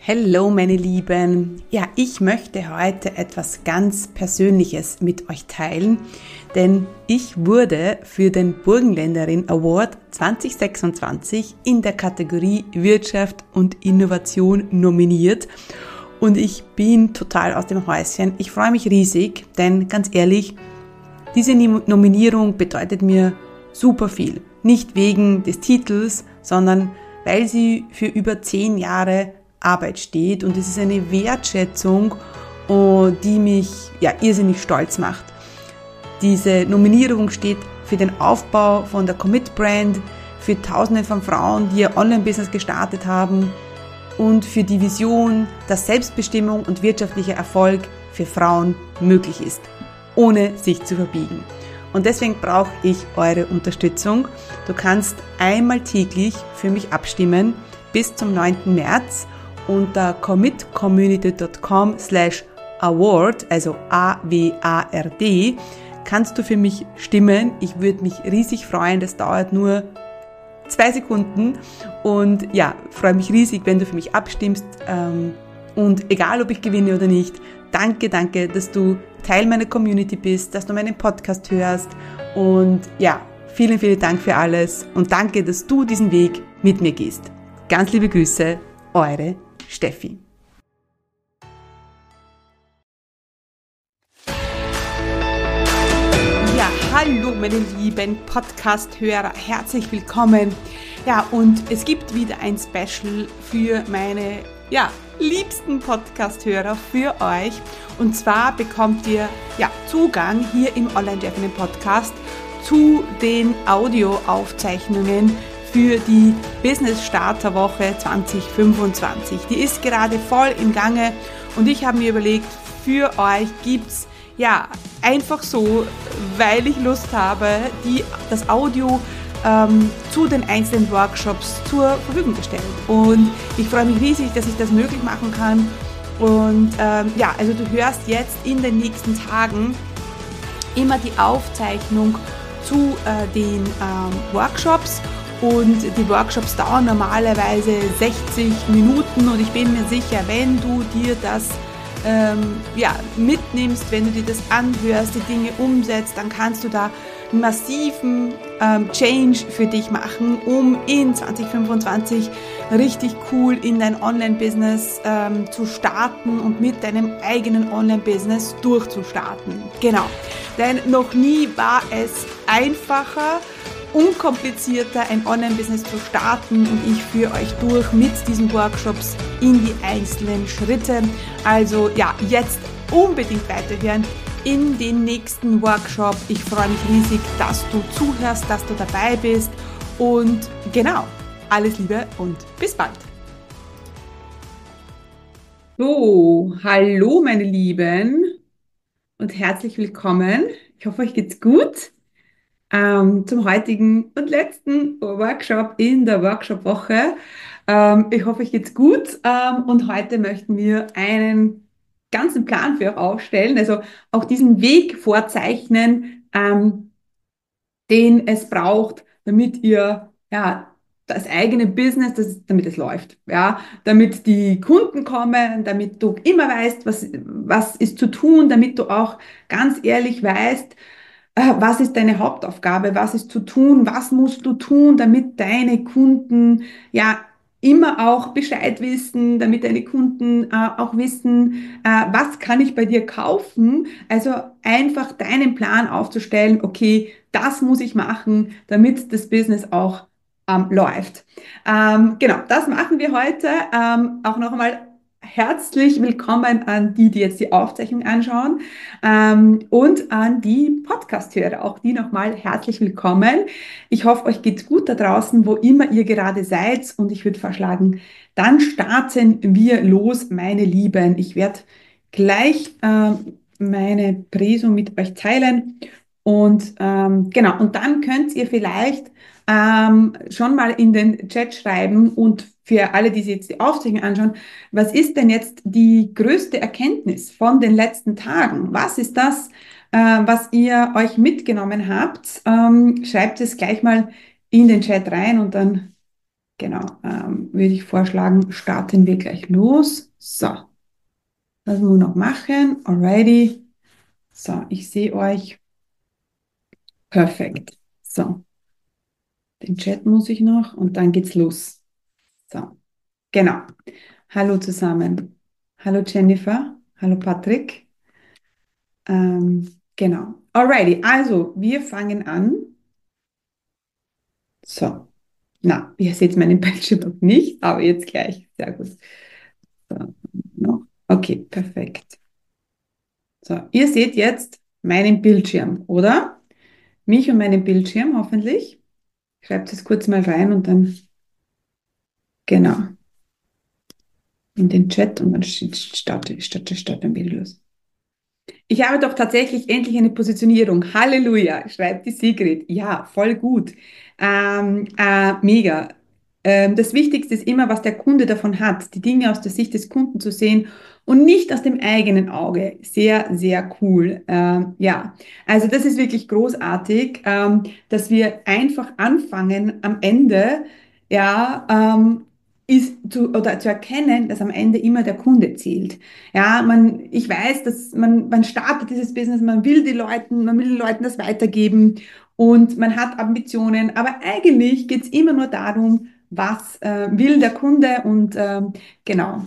Hallo meine Lieben, ja, ich möchte heute etwas ganz Persönliches mit euch teilen, denn ich wurde für den Burgenländerin Award 2026 in der Kategorie Wirtschaft und Innovation nominiert und ich bin total aus dem Häuschen. Ich freue mich riesig, denn ganz ehrlich, diese Nominierung bedeutet mir super viel. Nicht wegen des Titels, sondern weil sie für über 10 Jahre Arbeit steht und es ist eine Wertschätzung, die mich irrsinnig stolz macht. Diese Nominierung steht für den Aufbau von der Commit-Brand, für Tausende von Frauen, die ihr Online-Business gestartet haben und für die Vision, dass Selbstbestimmung und wirtschaftlicher Erfolg für Frauen möglich ist, ohne sich zu verbiegen. Und deswegen brauche ich eure Unterstützung. Du kannst einmal täglich für mich abstimmen bis zum 9. März unter commitcommunity.com/award, also AWARD, kannst du für mich stimmen. Ich würde mich riesig freuen. Das dauert nur 2 Sekunden und ja, freue mich riesig, wenn du für mich abstimmst. Und egal, ob ich gewinne oder nicht, danke, dass du Teil meiner Community bist, dass du meinen Podcast hörst und ja, vielen, vielen Dank für alles und danke, dass du diesen Weg mit mir gehst. Ganz liebe Grüße, eure Steffi. Ja, hallo meine lieben Podcast-Hörer, herzlich willkommen. Ja, und es gibt wieder ein Special für meine liebsten Podcast-Hörer für euch. Und zwar bekommt ihr Zugang hier im Online-Chefin Podcast zu den Audioaufzeichnungen für die Business Starter Woche 2025. Die ist gerade voll im Gange und ich habe mir überlegt, für euch gibt's einfach so, weil ich Lust habe, das Audio zu den einzelnen Workshops zur Verfügung gestellt. Und ich freue mich riesig, dass ich das möglich machen kann. Und also du hörst jetzt in den nächsten Tagen immer die Aufzeichnung zu den Workshops. Und die Workshops dauern normalerweise 60 Minuten und ich bin mir sicher, wenn du dir das mitnimmst, wenn du dir das anhörst, die Dinge umsetzt, dann kannst du da einen massiven Change für dich machen, um in 2025 richtig cool in dein Online-Business zu starten und mit deinem eigenen Online-Business durchzustarten. Genau, denn noch nie war es einfacher, unkomplizierter ein Online-Business zu starten und ich führe euch durch mit diesen Workshops in die einzelnen Schritte. Also jetzt unbedingt weiterhören in den nächsten Workshop. Ich freue mich riesig, dass du zuhörst, dass du dabei bist und genau, alles Liebe und bis bald. So, hallo meine Lieben und herzlich willkommen. Ich hoffe, euch geht's gut. Zum heutigen und letzten Workshop in der Workshop-Woche. Ich hoffe, euch geht's gut und heute möchten wir einen ganzen Plan für euch aufstellen, also auch diesen Weg vorzeichnen, den es braucht, damit ihr das eigene Business, damit es läuft, damit die Kunden kommen, damit du immer weißt, was ist zu tun, damit du auch ganz ehrlich weißt, was ist deine Hauptaufgabe? Was ist zu tun? Was musst du tun, damit deine Kunden immer auch Bescheid wissen, damit deine Kunden auch wissen, was kann ich bei dir kaufen? Also einfach deinen Plan aufzustellen, okay, das muss ich machen, damit das Business auch läuft. Genau, das machen wir heute. Auch nochmal herzlich willkommen an die jetzt die Aufzeichnung anschauen und an die Podcast-Hörer. Auch die nochmal herzlich willkommen. Ich hoffe, euch geht's gut da draußen, wo immer ihr gerade seid. Und ich würde vorschlagen, dann starten wir los, meine Lieben. Ich werde gleich meine Präso mit euch teilen. Und genau, und dann könnt ihr vielleicht schon mal in den Chat schreiben und für alle, die sich jetzt die Aufzeichnung anschauen, was ist denn jetzt die größte Erkenntnis von den letzten Tagen? Was ist das, was ihr euch mitgenommen habt? Schreibt es gleich mal in den Chat rein und dann Genau, würde ich vorschlagen, starten wir gleich los. So, das muss wir noch machen. Alrighty. So, ich sehe euch. Perfekt. So, den Chat muss ich noch und dann geht's los. So, genau. Hallo zusammen. Hallo Jennifer. Hallo Patrick. Genau. Alrighty, also wir fangen an. So, na, ihr seht meinen Bildschirm noch nicht, aber jetzt gleich. Sehr gut. So, noch. Okay, perfekt. So, ihr seht jetzt meinen Bildschirm, oder? Mich und meinen Bildschirm hoffentlich. Schreibt es kurz mal rein und dann, genau, in den Chat und dann starten wir los. Ich habe doch tatsächlich endlich eine Positionierung. Halleluja, schreibt die Sigrid. Ja, voll gut. Mega. Das Wichtigste ist immer, was der Kunde davon hat, die Dinge aus der Sicht des Kunden zu sehen und nicht aus dem eigenen Auge. Sehr, sehr cool. Ja, also das ist wirklich großartig, dass wir einfach anfangen am Ende, ja, oder zu erkennen, dass am Ende immer der Kunde zählt. Ja, ich weiß, dass man startet dieses Business, man will den Leuten das weitergeben und man hat Ambitionen, aber eigentlich geht es immer nur darum, was will der Kunde und genau,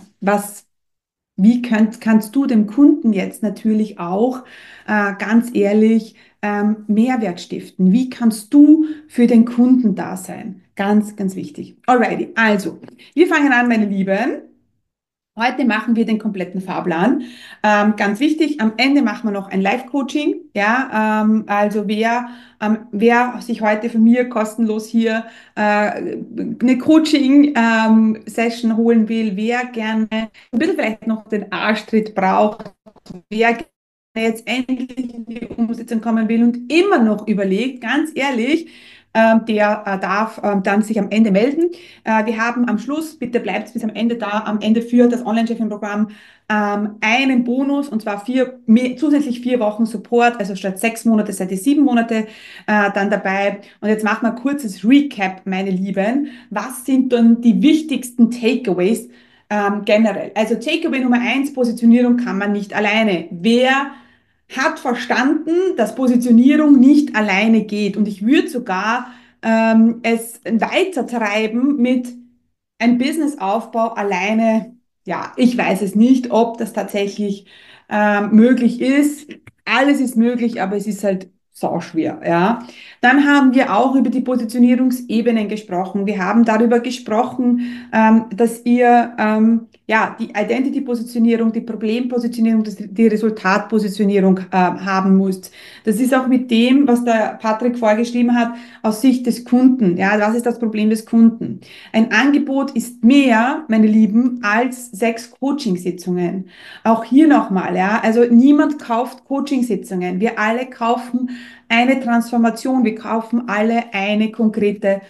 kannst du dem Kunden jetzt natürlich auch ganz ehrlich Mehrwert stiften? Wie kannst du für den Kunden da sein? Ganz, ganz wichtig. Alrighty, also, wir fangen an, meine Lieben. Heute machen wir den kompletten Fahrplan. Ganz wichtig, am Ende machen wir noch ein Live-Coaching. Ja, also wer sich heute von mir kostenlos hier eine Coaching-Session holen will, wer gerne ein bisschen vielleicht noch den Arschtritt braucht, wer jetzt endlich in die Umsetzung kommen will und immer noch überlegt, ganz ehrlich, der darf dann sich am Ende melden. Wir haben am Schluss, bitte bleibt bis am Ende da, am Ende für das Online-Chefin-Programm einen Bonus und zwar zusätzlich 4 Wochen Support, also statt 6 Monate seid ihr 7 Monate dann dabei. Und jetzt machen wir ein kurzes Recap, meine Lieben. Was sind dann die wichtigsten Takeaways generell? Also Takeaway Nummer 1, Positionierung kann man nicht alleine. Wer hat verstanden, dass Positionierung nicht alleine geht. Und ich würde sogar es weiter treiben mit ein Businessaufbau alleine. Ja, ich weiß es nicht, ob das tatsächlich möglich ist. Alles ist möglich, aber es ist halt sauschwer, ja. Dann haben wir auch über die Positionierungsebenen gesprochen. Wir haben darüber gesprochen, dass ihr ja, die Identity-Positionierung, die Problempositionierung, die Resultatpositionierung haben muss. Das ist auch mit dem, was der Patrick vorgeschrieben hat, aus Sicht des Kunden. Ja, was ist das Problem des Kunden? Ein Angebot ist mehr, meine Lieben, als 6 Coachingsitzungen. Auch hier nochmal, ja, also niemand kauft Coachingsitzungen. Wir alle kaufen eine Transformation. Wir kaufen alle eine konkrete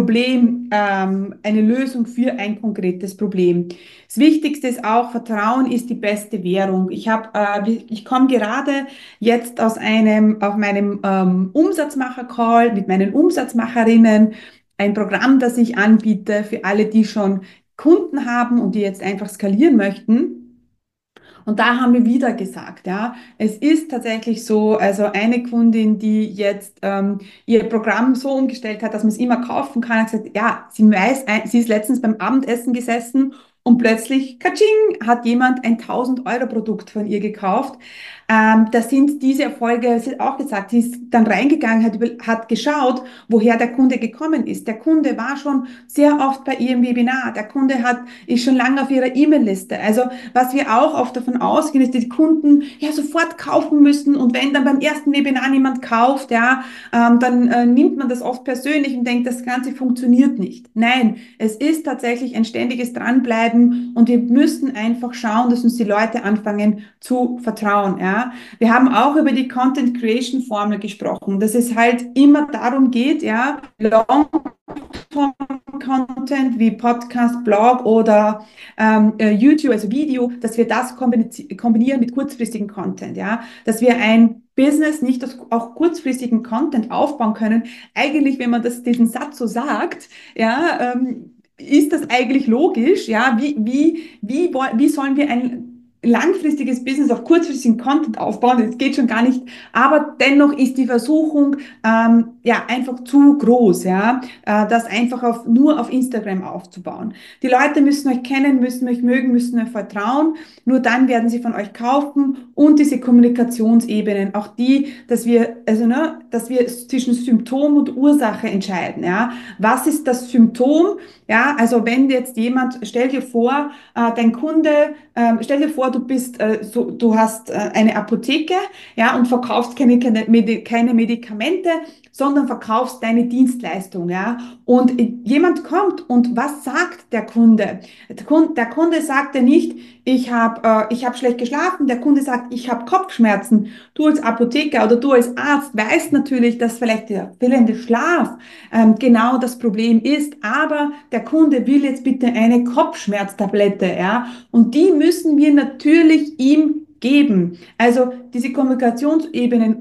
eine Lösung für ein konkretes Problem. Das Wichtigste ist auch, Vertrauen ist die beste Währung. Ich komme gerade jetzt auf meinem Umsatzmacher-Call mit meinen Umsatzmacherinnen, ein Programm, das ich anbiete für alle, die schon Kunden haben und die jetzt einfach skalieren möchten. Und da haben wir wieder gesagt, ja, es ist tatsächlich so, also eine Kundin, die jetzt ihr Programm so umgestellt hat, dass man es immer kaufen kann, hat gesagt, ja, sie ist letztens beim Abendessen gesessen und plötzlich, katsching, hat jemand ein 1000-Euro-Produkt von ihr gekauft. Das sind diese Erfolge, sie hat auch gesagt, sie ist dann reingegangen, hat geschaut, woher der Kunde gekommen ist. Der Kunde war schon sehr oft bei ihrem Webinar, ist schon lange auf ihrer E-Mail-Liste. Also was wir auch oft davon ausgehen, ist, dass die Kunden ja sofort kaufen müssen und wenn dann beim ersten Webinar niemand kauft, ja, dann nimmt man das oft persönlich und denkt, das Ganze funktioniert nicht. Nein, es ist tatsächlich ein ständiges Dranbleiben und wir müssen einfach schauen, dass uns die Leute anfangen zu vertrauen. Ja. Wir haben auch über die Content Creation Formel gesprochen, dass es halt immer darum geht, ja, Content wie Podcast, Blog oder YouTube, also Video, dass wir das kombinieren mit kurzfristigen Content, ja, dass wir ein Business nicht aus auch kurzfristigen Content aufbauen können. Eigentlich, wenn man diesen Satz so sagt, ja, ist das eigentlich logisch? Ja, wie sollen wir ein langfristiges Business auf kurzfristigen Content aufbauen? Das geht schon gar nicht. Aber dennoch ist die Versuchung ja einfach zu groß, ja, das einfach nur auf Instagram aufzubauen. Die Leute müssen euch kennen, müssen euch mögen, müssen euch vertrauen. Nur dann werden sie von euch kaufen und diese Kommunikationsebenen, auch die, dass wir zwischen Symptom und Ursache entscheiden, ja. Was ist das Symptom? Ja, also wenn jetzt jemand, stell dir vor, dein Kunde, stell dir vor, du hast eine Apotheke, ja, und verkaufst keine Medikamente, sondern verkaufst deine Dienstleistung, ja. Und jemand kommt und was sagt der Kunde? Der Kunde sagt ja nicht, ich hab schlecht geschlafen. Der Kunde sagt, ich habe Kopfschmerzen. Du als Apotheker oder du als Arzt weißt natürlich, dass vielleicht der fehlende Schlaf genau das Problem ist, aber der Kunde will jetzt bitte eine Kopfschmerztablette, ja, und die müssen wir natürlich ihm geben. Also diese Kommunikationsebenen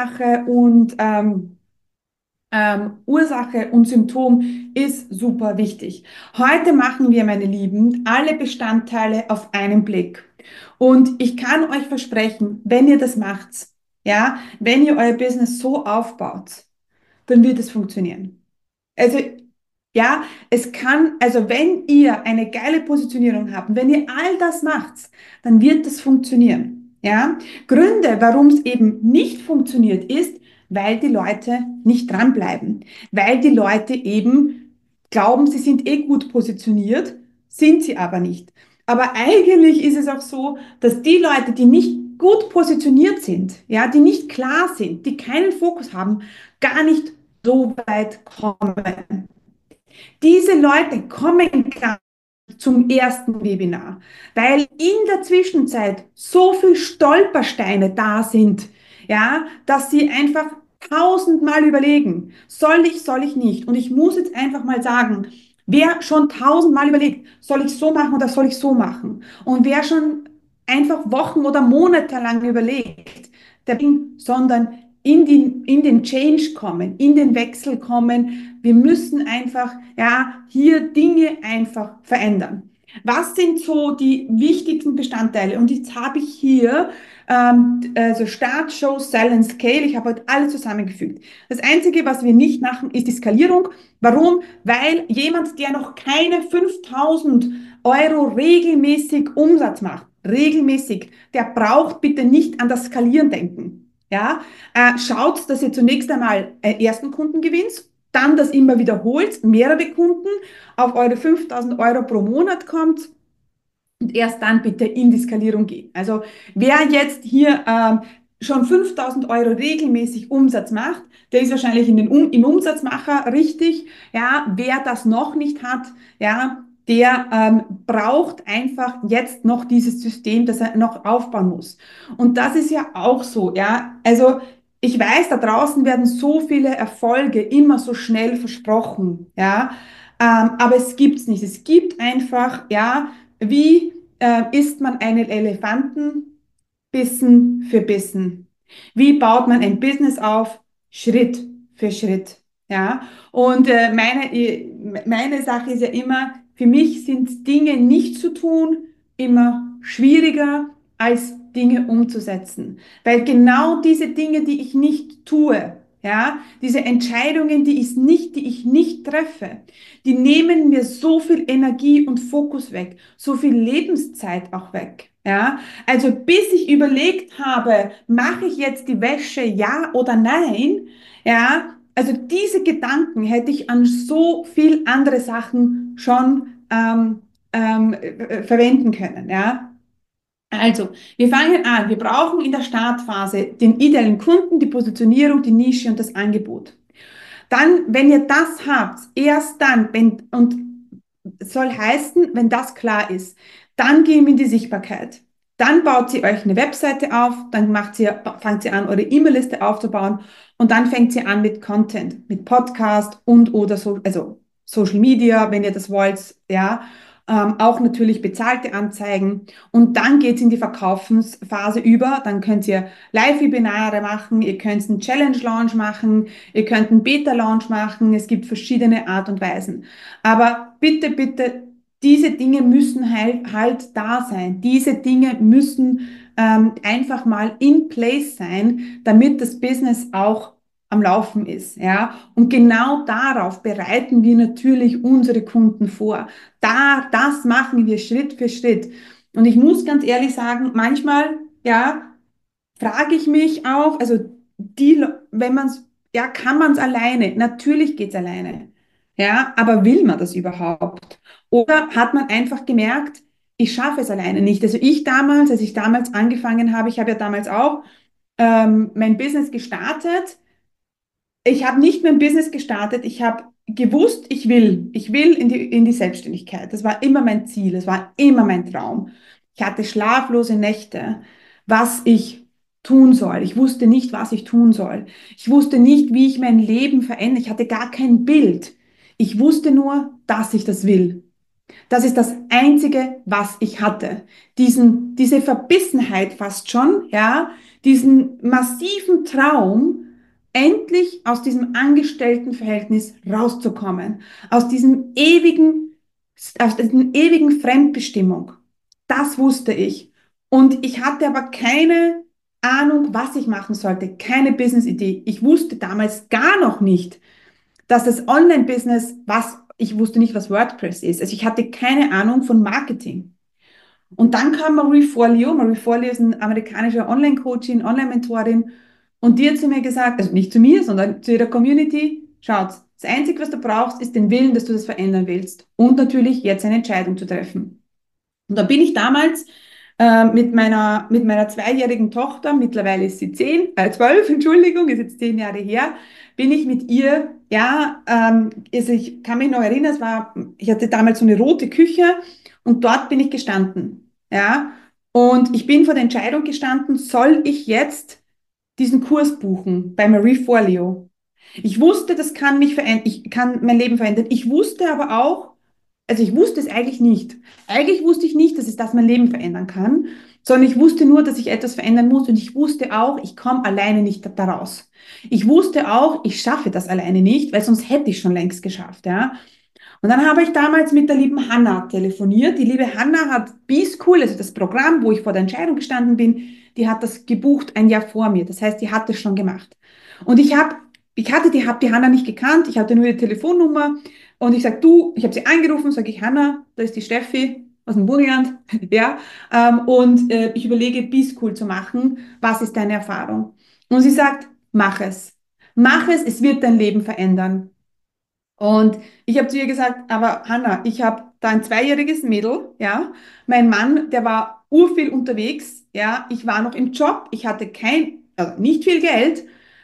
Ursache und Symptom ist super wichtig. Heute machen wir, meine Lieben, alle Bestandteile auf einen Blick. Und ich kann euch versprechen, wenn ihr das macht, ja, wenn ihr euer Business so aufbaut, dann wird es funktionieren. Also, ja, also wenn ihr eine geile Positionierung habt, wenn ihr all das macht, dann wird das funktionieren. Ja, Gründe, warum es eben nicht funktioniert, ist, weil die Leute nicht dranbleiben, weil die Leute eben glauben, sie sind eh gut positioniert, sind sie aber nicht. Aber eigentlich ist es auch so, dass die Leute, die nicht gut positioniert sind, ja, die nicht klar sind, die keinen Fokus haben, gar nicht so weit kommen. Diese Leute kommen gar nicht zum ersten Webinar, weil in der Zwischenzeit so viel Stolpersteine da sind, ja, dass sie einfach tausendmal überlegen, soll ich nicht? Und ich muss jetzt einfach mal sagen, wer schon tausendmal überlegt, soll ich so machen oder soll ich so machen? Und wer schon einfach Wochen oder Monate lang überlegt, sondern in den Change kommen, in den Wechsel kommen. Wir müssen einfach, ja, hier Dinge einfach verändern. Was sind so die wichtigsten Bestandteile? Und jetzt habe ich hier also Start, Show, Sell and Scale. Ich habe heute alle zusammengefügt. Das Einzige, was wir nicht machen, ist die Skalierung. Warum? Weil jemand, der noch keine 5.000 € regelmäßig Umsatz macht, regelmäßig, der braucht bitte nicht an das Skalieren denken. Ja, schaut, dass ihr zunächst einmal ersten Kunden gewinnt, dann das immer wiederholt, mehrere Kunden auf eure 5.000 € pro Monat kommt und erst dann bitte in die Skalierung geht. Also wer jetzt hier schon 5.000 € regelmäßig Umsatz macht, der ist wahrscheinlich im Umsatzmacher richtig. Ja, wer das noch nicht hat, ja, der braucht einfach jetzt noch dieses System, das er noch aufbauen muss. Und das ist ja auch so, ja. Also ich weiß, da draußen werden so viele Erfolge immer so schnell versprochen, ja. Aber es gibt's nicht. Es gibt einfach, ja, wie isst man einen Elefanten Bissen für Bissen? Wie baut man ein Business auf? Schritt für Schritt. Ja, und meine Sache ist ja immer, für mich sind Dinge nicht zu tun immer schwieriger als Dinge umzusetzen. Weil genau diese Dinge, die ich nicht tue, ja, diese Entscheidungen, die ich nicht treffe, die nehmen mir so viel Energie und Fokus weg, so viel Lebenszeit auch weg. Ja, also bis ich überlegt habe, mache ich jetzt die Wäsche, ja oder nein, ja, also diese Gedanken hätte ich an so viel andere Sachen schon verwenden können, ja. Also, wir fangen an. Wir brauchen in der Startphase den idealen Kunden, die Positionierung, die Nische und das Angebot. Dann, wenn ihr das habt, erst dann, und soll heißen, wenn das klar ist, dann gehen wir in die Sichtbarkeit. Dann baut sie euch eine Webseite auf, dann fangt sie an, eure E-Mail-Liste aufzubauen und dann fängt sie an mit Content, mit Podcast und oder so, also Social Media, wenn ihr das wollt, ja. auch natürlich bezahlte Anzeigen. Und dann geht es in die Verkaufsphase über. Dann könnt ihr Live-Webinare machen, ihr könnt einen Challenge-Launch machen, ihr könnt einen Beta-Launch machen. Es gibt verschiedene Art und Weisen. Aber bitte, bitte, diese Dinge müssen halt da sein. Diese Dinge müssen einfach mal in place sein, damit das Business auch am Laufen ist, ja. Und genau darauf bereiten wir natürlich unsere Kunden vor. Das machen wir Schritt für Schritt. Und ich muss ganz ehrlich sagen, manchmal, ja, frage ich mich auch, also wenn man es, ja, kann man es alleine? Natürlich geht es alleine. Ja, aber will man das überhaupt? Oder hat man einfach gemerkt, ich schaffe es alleine nicht? Also ich damals, als ich damals angefangen habe, ich habe ja damals auch mein Business gestartet. Ich habe nicht mein Business gestartet. Ich habe gewusst, ich will in die Selbstständigkeit. Das war immer mein Ziel. Das war immer mein Traum. Ich hatte schlaflose Nächte, was ich tun soll. Ich wusste nicht, was ich tun soll. Ich wusste nicht, wie ich mein Leben verändere. Ich hatte gar kein Bild. Ich wusste nur, dass ich das will. Das ist das Einzige, was ich hatte. Diese Verbissenheit fast schon, ja, diesen massiven Traum, endlich aus diesem Angestelltenverhältnis rauszukommen, aus aus diesem ewigen Fremdbestimmung. Das wusste ich. Und ich hatte aber keine Ahnung, was ich machen sollte, keine Business-Idee. Ich wusste damals gar noch nicht, dass das Online-Business, ich wusste nicht, was WordPress ist. Also ich hatte keine Ahnung von Marketing. Und dann kam Marie Forleo. Marie Forleo ist eine amerikanische Online-Coachin, Online-Mentorin. Und die hat zu mir gesagt, also nicht zu mir, sondern zu ihrer Community, schaut, das Einzige, was du brauchst, ist den Willen, dass du das verändern willst. Und natürlich jetzt eine Entscheidung zu treffen. Und da bin ich damals mit meiner zweijährigen Tochter, mittlerweile ist sie 12, Entschuldigung, ist jetzt 10 Jahre her, bin ich mit ihr, ja, also ich kann mich noch erinnern, ich hatte damals so eine rote Küche und dort bin ich gestanden, ja, und ich bin vor der Entscheidung gestanden, soll ich jetzt diesen Kurs buchen bei Marie Forleo? Ich wusste, das kann mich verändern, ich kann mein Leben verändern. Ich wusste aber auch, also ich wusste es eigentlich nicht. Eigentlich wusste ich nicht, dass es das mein Leben verändern kann, sondern ich wusste nur, dass ich etwas verändern muss und ich wusste auch, ich komme alleine nicht daraus. Ich wusste auch, ich schaffe das alleine nicht, weil sonst hätte ich schon längst geschafft, ja. Und dann habe ich damals mit der lieben Hanna telefoniert. Die liebe Hanna hat B-School, also das Programm, wo ich vor der Entscheidung gestanden bin, die hat das gebucht ein Jahr vor mir. Das heißt, die hat das schon gemacht. Und hab die Hanna nicht gekannt, ich hatte nur ihre Telefonnummer und ich sage, du, ich habe sie angerufen, sage ich, Hanna, da ist die Steffi aus dem Burgenland, ja, ich überlege, B-School zu machen. Was ist deine Erfahrung? Und sie sagt, mach es. Mach es, es wird dein Leben verändern. Und ich habe zu ihr gesagt, aber Hanna, ich habe da ein zweijähriges Mädel, ja. Mein Mann, der war urviel unterwegs, ja. Ich war noch im Job, ich hatte also nicht viel Geld.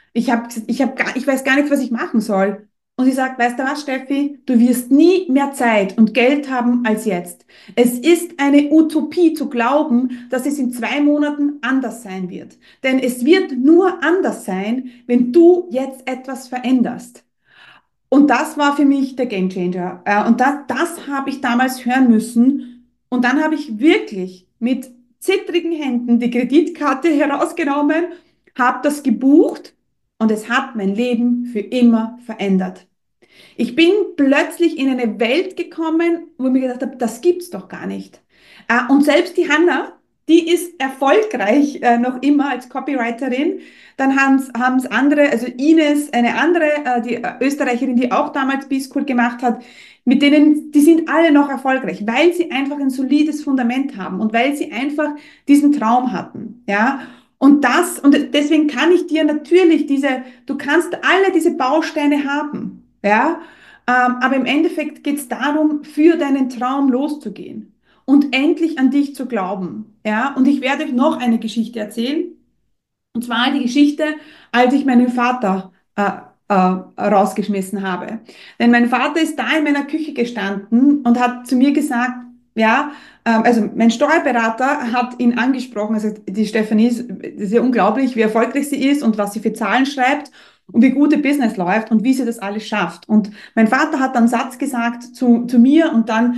Ich weiß gar nicht, was ich machen soll. Und sie sagt, weißt du was, Steffi, du wirst nie mehr Zeit und Geld haben als jetzt. Es ist eine Utopie zu glauben, dass es in 2 Monaten anders sein wird. Denn es wird nur anders sein, wenn du jetzt etwas veränderst. Und das war für mich der Gamechanger. Und das habe ich damals hören müssen. Und dann habe ich wirklich mit zittrigen Händen die Kreditkarte herausgenommen, habe das gebucht und es hat mein Leben für immer verändert. Ich bin plötzlich in eine Welt gekommen, wo ich mir gedacht habe, das gibt's doch gar nicht. Und selbst die Hanna, die ist erfolgreich noch immer als Copywriterin. Dann haben es andere, also Ines, eine andere, die Österreicherin, die auch damals B-School gemacht hat, mit denen, die sind alle noch erfolgreich, weil sie einfach ein solides Fundament haben und weil sie einfach diesen Traum hatten, ja. Und deswegen kann ich dir natürlich du kannst alle diese Bausteine haben, ja. Aber im Endeffekt geht es darum, für deinen Traum loszugehen und endlich an dich zu glauben. Ja, und ich werde euch noch eine Geschichte erzählen. Und zwar die Geschichte, als ich meinen Vater rausgeschmissen habe. Denn mein Vater ist da in meiner Küche gestanden und hat zu mir gesagt, ja, also mein Steuerberater hat ihn angesprochen, also die Stefanie das ist ja unglaublich, wie erfolgreich sie ist und was sie für Zahlen schreibt. und wie gut ihr Business läuft und wie sie das alles schafft. Und mein Vater hat dann einen Satz gesagt zu mir und dann,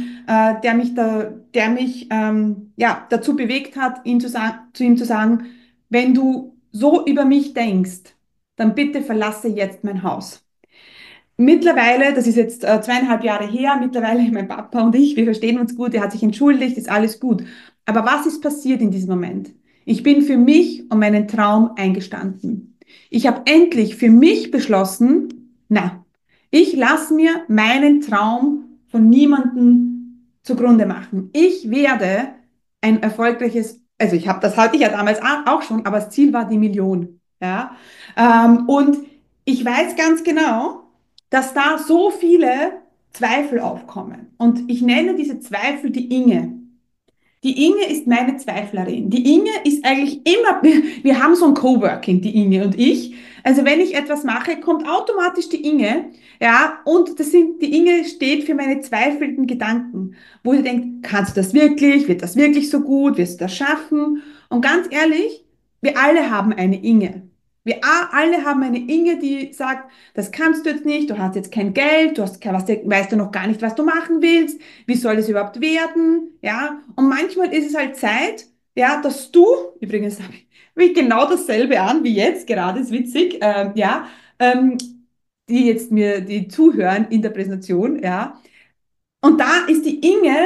der mich ja, dazu bewegt hat, zu ihm zu sagen, wenn du so über mich denkst, dann bitte verlasse jetzt mein Haus. Mittlerweile, das ist jetzt 2,5 Jahre her, mittlerweile mein Papa und ich, wir verstehen uns gut, er hat sich entschuldigt, ist alles gut. Aber was ist passiert in diesem Moment? Ich bin für mich und meinen Traum eingestanden. Ich habe endlich für mich beschlossen, na, ich lasse mir meinen Traum von niemandem zugrunde machen. Ich werde ein erfolgreiches, also ich habe das hatte ich ja damals auch schon, aber das Ziel war die Million. Ja? Und ich weiß ganz genau, dass da so viele Zweifel aufkommen. Und ich nenne diese Zweifel die Inge. Die Inge ist meine Zweiflerin. Die Inge ist eigentlich immer, wir haben so ein Coworking, die Inge und ich. Also wenn ich etwas mache, kommt automatisch die Inge, ja, und die Inge steht für meine zweifelnden Gedanken, wo sie denkt, kannst du das wirklich? Wird das wirklich so gut? Wirst du das schaffen? Und ganz ehrlich, wir alle haben eine Inge. Alle haben eine Inge, die sagt, das kannst du jetzt nicht, du hast jetzt kein Geld, weißt du noch gar nicht, was du machen willst, wie soll es überhaupt werden, ja, und manchmal ist es halt Zeit, ja, dass du, übrigens habe ich genau dasselbe an wie jetzt, gerade ist witzig, ja, ähm, die jetzt mir, die zuhören in der Präsentation, ja, und da ist die Inge,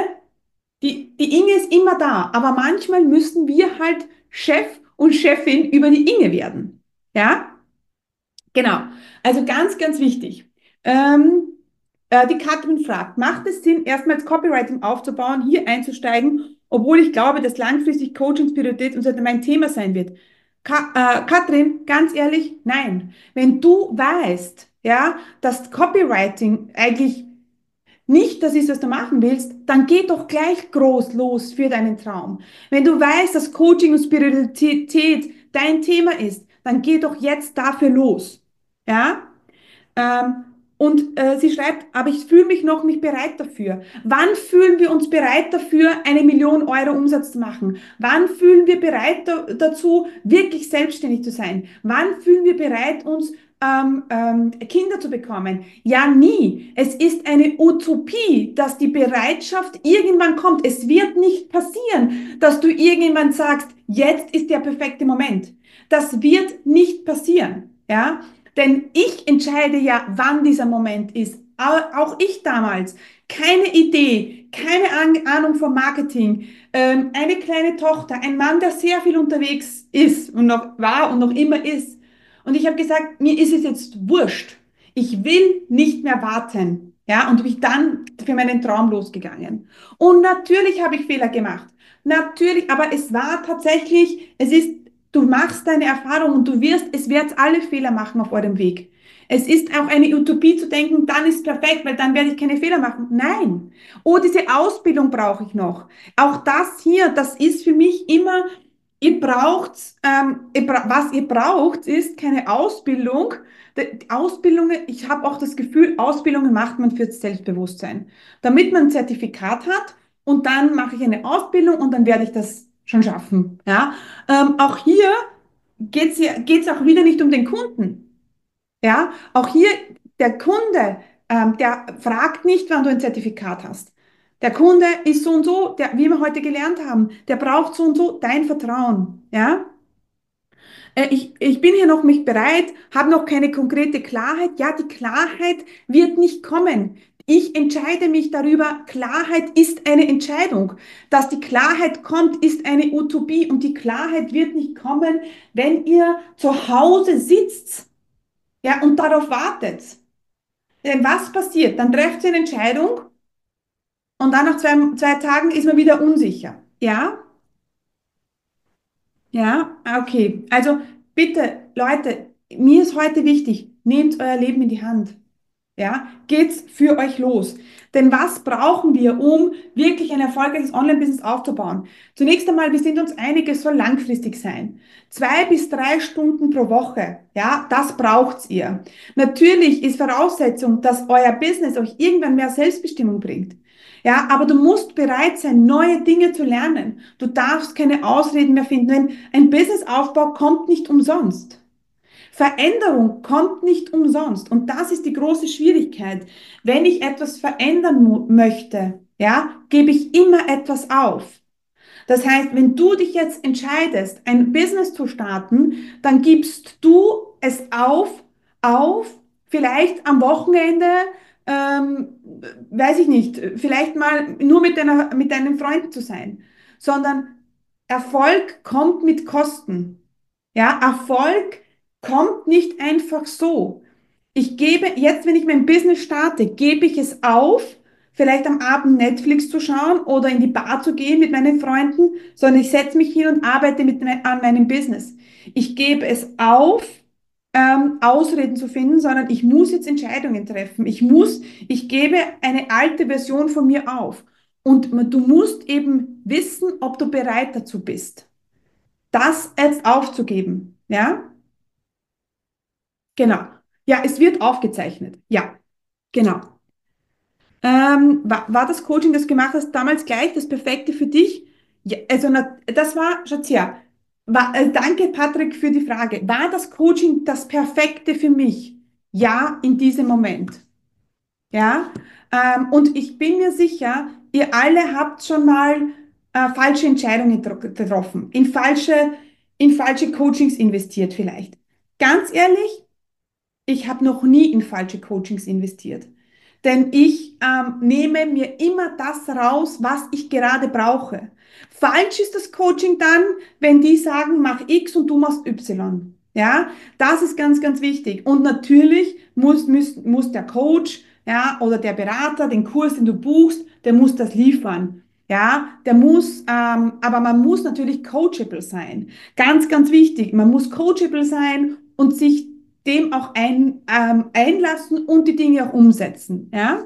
die Inge ist immer da, aber manchmal müssen wir halt Chef und Chefin über die Inge werden, ja. Genau, also ganz, ganz wichtig. Ähm, die Katrin fragt, macht es Sinn, erstmals Copywriting aufzubauen, hier einzusteigen, obwohl ich glaube, dass langfristig Coaching, Priorität und so weiter mein Thema sein wird? Katrin, ganz ehrlich, nein. Wenn du weißt, ja, dass Copywriting eigentlich nicht das ist, was du machen willst, dann geh doch gleich groß los für deinen Traum. Wenn du weißt, dass Coaching und Spiritualität dein Thema ist, dann geh doch jetzt dafür los. Ja? Ähm, sie schreibt, aber ich fühle mich noch nicht bereit dafür. Wann fühlen wir uns bereit dafür, 1 Million Euro Umsatz zu machen? Wann fühlen wir bereit dazu, wirklich selbstständig zu sein? Wann fühlen wir bereit, uns Kinder zu bekommen? Ja, nie. Es ist eine Utopie, dass die Bereitschaft irgendwann kommt. Es wird nicht passieren, dass du irgendwann sagst, jetzt ist der perfekte Moment. Das wird nicht passieren. Ja? Denn ich entscheide ja, wann dieser Moment ist. Auch ich damals. Keine Idee, keine Ahnung vom Marketing, eine kleine Tochter, ein Mann, der sehr viel unterwegs ist und noch war und noch immer ist. Und ich habe gesagt, mir ist es jetzt wurscht. Ich will nicht mehr warten. Ja, und bin dann für meinen Traum losgegangen. Und natürlich habe ich Fehler gemacht. Natürlich, aber es war tatsächlich, es ist Du machst deine Erfahrung und es wird alle Fehler machen auf eurem Weg. Es ist auch eine Utopie zu denken, dann ist perfekt, weil dann werde ich keine Fehler machen. Nein. Oh, diese Ausbildung brauche ich noch. Auch das hier, das ist für mich immer, was ihr braucht, ist keine Ausbildung. Die Ausbildungen, ich habe auch das Gefühl, Ausbildungen macht man fürs Selbstbewusstsein. Damit man ein Zertifikat hat und dann mache ich eine Ausbildung und dann werde ich das schon schaffen. Ja? Auch hier geht's auch wieder nicht um den Kunden. Ja? Auch hier, der Kunde, der fragt nicht, wann du ein Zertifikat hast. Der Kunde ist so und so, wie wir heute gelernt haben, der braucht so und so dein Vertrauen. Ja? Ich bin hier noch nicht bereit, habe noch keine konkrete Klarheit. Ja, die Klarheit wird nicht kommen. Ich entscheide mich darüber. Klarheit ist eine Entscheidung. Dass die Klarheit kommt, ist eine Utopie und die Klarheit wird nicht kommen, wenn ihr zu Hause sitzt, ja, und darauf wartet. Denn was passiert? Dann trefft ihr eine Entscheidung und dann nach zwei Tagen ist man wieder unsicher. Ja? Ja, okay. Also bitte, Leute, mir ist heute wichtig, nehmt euer Leben in die Hand. Ja, geht's für euch los. Denn was brauchen wir, um wirklich ein erfolgreiches Online-Business aufzubauen? Zunächst einmal, wir sind uns einig, es soll langfristig sein. 2 bis 3 Stunden pro Woche, ja, das braucht's ihr. Natürlich ist Voraussetzung, dass euer Business euch irgendwann mehr Selbstbestimmung bringt. Ja, aber du musst bereit sein, neue Dinge zu lernen. Du darfst keine Ausreden mehr finden, denn ein Businessaufbau kommt nicht umsonst. Veränderung kommt nicht umsonst und das ist die große Schwierigkeit. Wenn ich etwas verändern möchte, ja, gebe ich immer etwas auf. Das heißt, wenn du dich jetzt entscheidest, ein Business zu starten, dann gibst du es auf, vielleicht am Wochenende, ähm, weiß ich nicht, vielleicht mal nur mit deinem Freund zu sein, sondern Erfolg kommt mit Kosten. Ja, Erfolg kommt nicht einfach so. Ich gebe, jetzt, wenn ich mein Business starte, gebe ich es auf, vielleicht am Abend Netflix zu schauen oder in die Bar zu gehen mit meinen Freunden, sondern ich setze mich hin und arbeite an meinem Business. Ich gebe es auf, Ausreden zu finden, sondern ich muss jetzt Entscheidungen treffen. Ich gebe eine alte Version von mir auf. Und du musst eben wissen, ob du bereit dazu bist, das jetzt aufzugeben. Ja, genau. Ja, es wird aufgezeichnet. Ja, genau. War das Coaching, das du gemacht hast, damals gleich das Perfekte für dich? Ja, also das war, Schatz, ja. Danke, Patrick, für die Frage. War das Coaching das Perfekte für mich? Ja, in diesem Moment. Ja, und ich bin mir sicher, ihr alle habt schon mal falsche Entscheidungen getroffen, in falsche Coachings investiert vielleicht. Ganz ehrlich, ich habe noch nie in falsche Coachings investiert. Denn ich nehme mir immer das raus, was ich gerade brauche. Falsch ist das Coaching dann, wenn die sagen, mach X und du machst Y. Ja, das ist ganz, ganz wichtig. Und natürlich muss der Coach, ja, oder der Berater, den Kurs, den du buchst, der muss das liefern. Ja, aber man muss natürlich coachable sein. Ganz, ganz wichtig. Man muss coachable sein und sich dem auch einlassen und die Dinge auch umsetzen. Ja?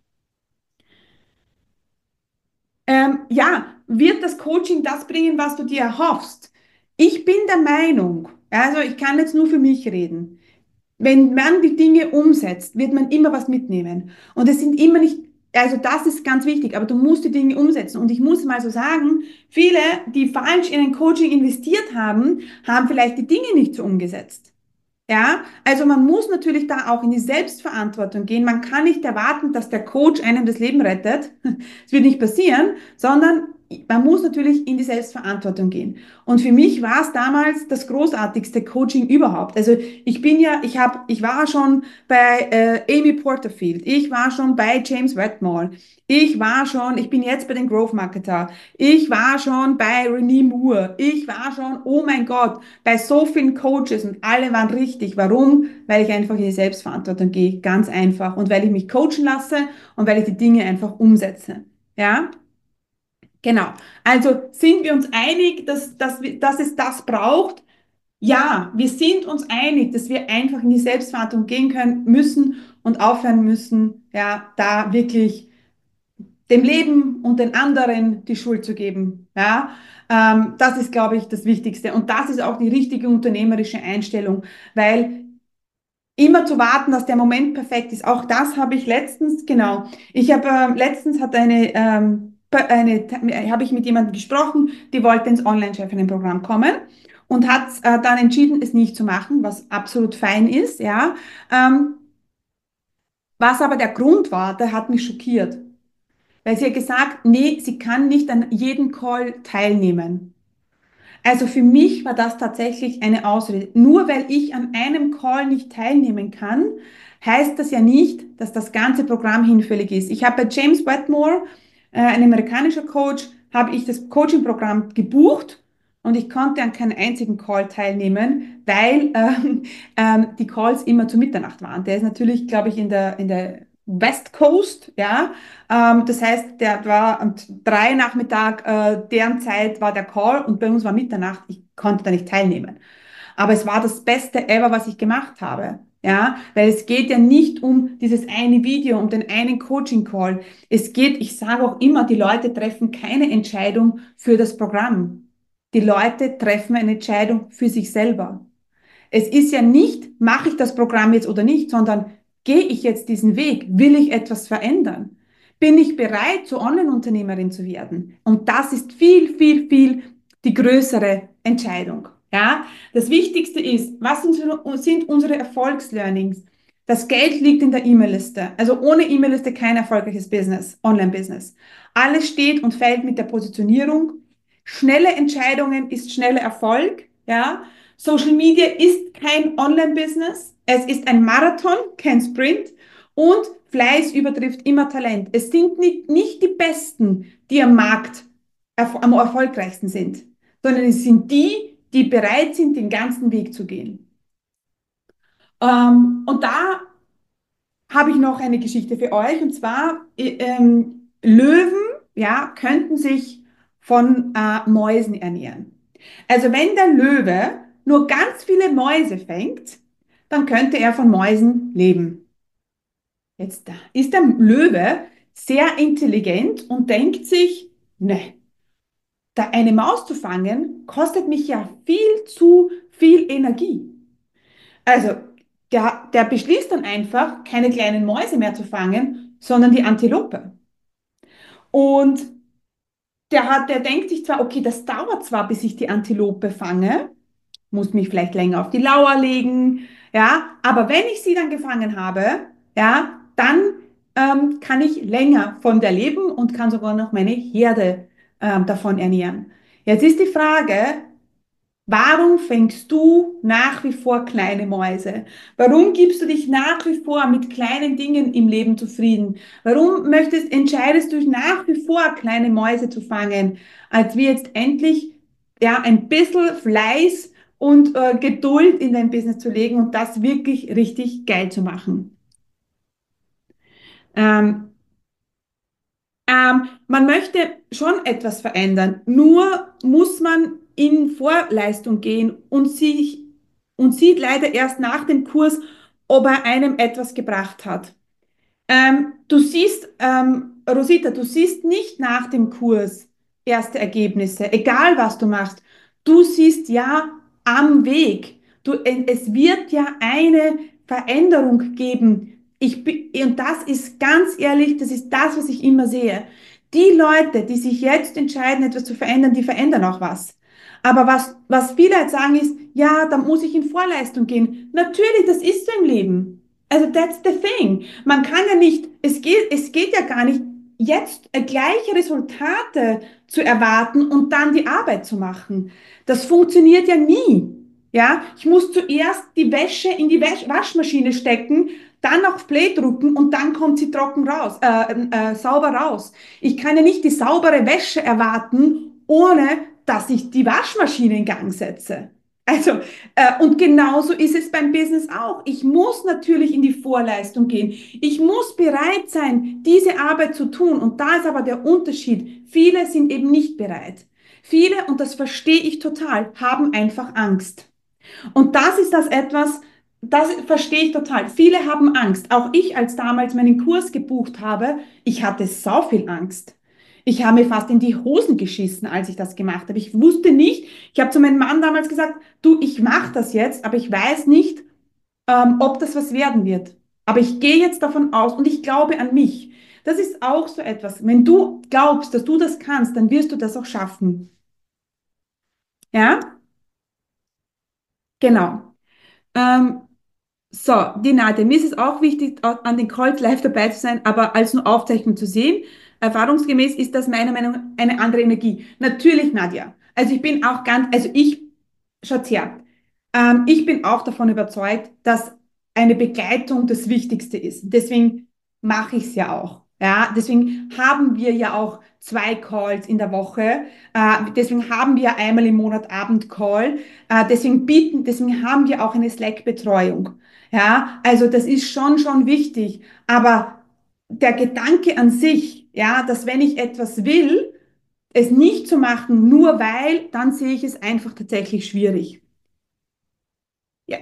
Ja, wird das Coaching das bringen, was du dir erhoffst? Ich bin der Meinung, also ich kann jetzt nur für mich reden, wenn man die Dinge umsetzt, wird man immer was mitnehmen. Und es sind immer nicht, also das ist ganz wichtig, aber du musst die Dinge umsetzen. Und ich muss mal so sagen, viele, die falsch in ein Coaching investiert haben, haben vielleicht die Dinge nicht so umgesetzt. Ja, also man muss natürlich da auch in die Selbstverantwortung gehen. Man kann nicht erwarten, dass der Coach einem das Leben rettet. Es wird nicht passieren, sondern man muss natürlich in die Selbstverantwortung gehen. Und für mich war es damals das großartigste Coaching überhaupt. Also ich war schon bei Amy Porterfield, ich war schon bei James Wedmore, ich bin jetzt bei den Growth Marketer, ich war schon bei Renee Moore, ich war schon, oh mein Gott, bei so vielen Coaches und alle waren richtig. Warum? Weil ich einfach in die Selbstverantwortung gehe, ganz einfach. Und weil ich mich coachen lasse und weil ich die Dinge einfach umsetze. Ja, genau. Also sind wir uns einig, dass es das braucht? Ja, wir sind uns einig, dass wir einfach in die Selbstverantwortung gehen können müssen und aufhören müssen, ja, da wirklich dem Leben und den anderen die Schuld zu geben. Ja, das ist, glaube ich, das Wichtigste. Und das ist auch die richtige unternehmerische Einstellung, weil immer zu warten, dass der Moment perfekt ist. Auch das habe ich letztens, genau. Ich habe letztens hat habe ich mit jemandem gesprochen, die wollte ins Online-Chefinnen-Programm kommen und hat dann entschieden, es nicht zu machen, was absolut fein ist, ja. Was aber der Grund war, der hat mich schockiert. Weil sie hat gesagt, nee, sie kann nicht an jedem Call teilnehmen. Also für mich war das tatsächlich eine Ausrede. Nur weil ich an einem Call nicht teilnehmen kann, heißt das ja nicht, dass das ganze Programm hinfällig ist. Ich habe bei James Wedmore, ein amerikanischer Coach, habe ich das Coaching-Programm gebucht und ich konnte an keinem einzigen Call teilnehmen, weil die Calls immer zu Mitternacht waren. Der ist natürlich, glaube ich, in der West Coast, ja. Das heißt, der war um 3 Nachmittag, deren Zeit war der Call und bei uns war Mitternacht. Ich konnte da nicht teilnehmen. Aber es war das Beste ever, was ich gemacht habe. Ja, weil es geht ja nicht um dieses eine Video, um den einen Coaching-Call. Es geht, ich sage auch immer, die Leute treffen keine Entscheidung für das Programm. Die Leute treffen eine Entscheidung für sich selber. Es ist ja nicht, mache ich das Programm jetzt oder nicht, sondern gehe ich jetzt diesen Weg? Will ich etwas verändern? Bin ich bereit, zur Online-Unternehmerin zu werden? Und das ist viel, viel, viel die größere Entscheidung. Ja, das Wichtigste ist, sind unsere Erfolgslearnings? Das Geld liegt in der E-Mail-Liste. Also ohne E-Mail-Liste kein erfolgreiches Business, Online-Business. Alles steht und fällt mit der Positionierung. Schnelle Entscheidungen ist schneller Erfolg. Ja, Social Media ist kein Online-Business. Es ist ein Marathon, kein Sprint. Und Fleiß übertrifft immer Talent. Es sind nicht die Besten, die am Markt am erfolgreichsten sind, sondern es sind die, die bereit sind, den ganzen Weg zu gehen. Und da habe ich noch eine Geschichte für euch, und zwar Löwen, ja, könnten sich von Mäusen ernähren. Also wenn der Löwe nur ganz viele Mäuse fängt, dann könnte er von Mäusen leben. Jetzt ist der Löwe sehr intelligent und denkt sich, ne, da eine Maus zu fangen, kostet mich ja viel zu viel Energie. Also, der beschließt dann einfach, keine kleinen Mäuse mehr zu fangen, sondern die Antilope. Und der denkt sich zwar, okay, das dauert zwar, bis ich die Antilope fange, muss mich vielleicht länger auf die Lauer legen, ja, aber wenn ich sie dann gefangen habe, ja, dann kann ich länger von der leben und kann sogar noch meine Herde davon ernähren. Jetzt ist die Frage, warum fängst du nach wie vor kleine Mäuse? Warum gibst du dich nach wie vor mit kleinen Dingen im Leben zufrieden? Entscheidest du dich nach wie vor, kleine Mäuse zu fangen, als wir jetzt endlich ja, ein bisschen Fleiß und Geduld in dein Business zu legen und das wirklich richtig geil zu machen? Ähm, Man möchte schon etwas verändern, nur muss man in Vorleistung gehen und sieht leider erst nach dem Kurs, ob er einem etwas gebracht hat. Rosita, du siehst nicht nach dem Kurs erste Ergebnisse, egal was du machst. Du siehst ja am Weg. Es wird ja eine Veränderung geben. Und das ist ganz ehrlich, das ist das, was ich immer sehe. Die Leute, die sich jetzt entscheiden, etwas zu verändern, die verändern auch was. Aber was viele halt sagen ist, ja, da muss ich in Vorleistung gehen. Natürlich, das ist so im Leben. Also that's the thing. Man kann ja nicht, es geht ja gar nicht, jetzt gleiche Resultate zu erwarten und dann die Arbeit zu machen. Das funktioniert ja nie. Ja, ich muss zuerst die Wäsche in die Waschmaschine stecken, dann auf Play drücken und dann kommt sie trocken raus, sauber raus. Ich kann ja nicht die saubere Wäsche erwarten, ohne dass ich die Waschmaschine in Gang setze. Also, und genauso ist es beim Business auch. Ich muss natürlich in die Vorleistung gehen. Ich muss bereit sein, diese Arbeit zu tun. Und da ist aber der Unterschied. Viele sind eben nicht bereit. Viele, und das verstehe ich total, haben einfach Angst. Und das ist das verstehe ich total. Viele haben Angst. Auch ich, als damals meinen Kurs gebucht habe, ich hatte so viel Angst. Ich habe mir fast in die Hosen geschissen, als ich das gemacht habe. Ich wusste nicht, ich habe zu meinem Mann damals gesagt, du, ich mache das jetzt, aber ich weiß nicht, ob das was werden wird. Aber ich gehe jetzt davon aus und ich glaube an mich. Das ist auch so etwas. Wenn du glaubst, dass du das kannst, dann wirst du das auch schaffen. Ja, genau. Ähm, So, die Nadja, mir ist es auch wichtig, auch an den Calls live dabei zu sein, aber als nur Aufzeichnung zu sehen. Erfahrungsgemäß ist das meiner Meinung nach eine andere Energie. Natürlich, Nadja. Also ich bin auch schaut her, ich bin auch davon überzeugt, dass eine Begleitung das Wichtigste ist. Deswegen mache ich es ja auch. Ja, deswegen haben wir ja auch 2 Calls in der Woche. Deswegen haben wir einmal im Monat Abendcall. Deswegen haben wir auch eine Slack-Betreuung. Ja, also das ist schon wichtig. Aber der Gedanke an sich, ja, dass wenn ich etwas will, es nicht zu machen, nur weil, dann sehe ich es einfach tatsächlich schwierig. Ja,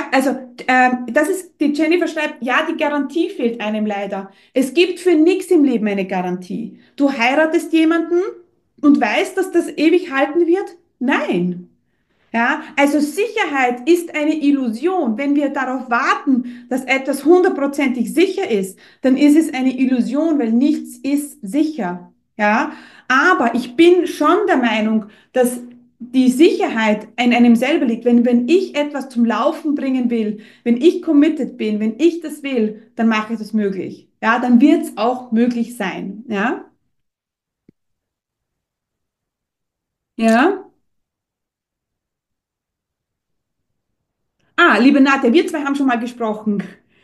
die Jennifer schreibt, ja, die Garantie fehlt einem leider. Es gibt für nichts im Leben eine Garantie. Du heiratest jemanden und weißt, dass das ewig halten wird? Nein. Ja, also Sicherheit ist eine Illusion. Wenn wir darauf warten, dass etwas hundertprozentig sicher ist, dann ist es eine Illusion, weil nichts ist sicher. Ja, aber ich bin schon der Meinung, dass die Sicherheit in einem selber liegt, wenn ich etwas zum Laufen bringen will, wenn ich committed bin, wenn ich das will, dann mache ich das möglich. Ja, dann wird es auch möglich sein. Ja, ja. Ah, liebe Nadja, wir zwei haben schon mal gesprochen.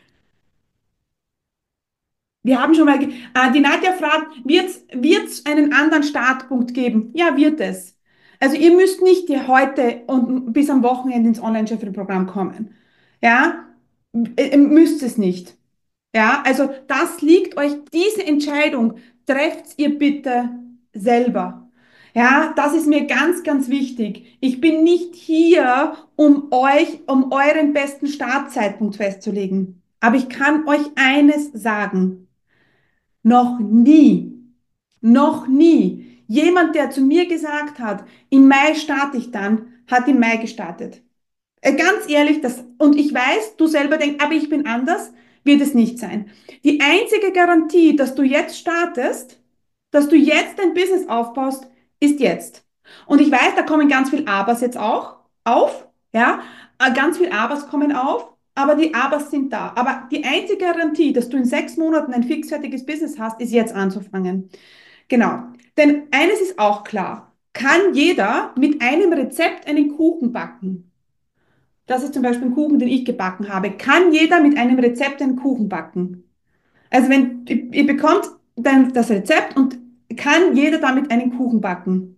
Wir haben schon mal, die Nadja fragt, wird es einen anderen Startpunkt geben? Ja, wird es. Also ihr müsst nicht hier heute und bis am Wochenende ins Online-Chefin-Programm kommen. Ja, müsst es nicht. Ja, also das liegt euch, diese Entscheidung trefft ihr bitte selber. Ja, das ist mir ganz, ganz wichtig. Ich bin nicht hier, um euren besten Startzeitpunkt festzulegen. Aber ich kann euch eines sagen. Noch nie, noch nie. Jemand, der zu mir gesagt hat, im Mai starte ich dann, hat im Mai gestartet. Ganz ehrlich, und ich weiß, du selber denkst, aber ich bin anders, wird es nicht sein. Die einzige Garantie, dass du jetzt startest, dass du jetzt dein Business aufbaust, ist jetzt. Und ich weiß, da kommen ganz viel Abers jetzt auch auf, ja, ganz viel Abers kommen auf, aber die Abers sind da. Aber die einzige Garantie, dass du in 6 Monaten ein fixfertiges Business hast, ist jetzt anzufangen. Genau. Denn eines ist auch klar, kann jeder mit einem Rezept einen Kuchen backen? Das ist zum Beispiel ein Kuchen, den ich gebacken habe. Kann jeder mit einem Rezept einen Kuchen backen? Also wenn ihr bekommt dann das Rezept und kann jeder damit einen Kuchen backen?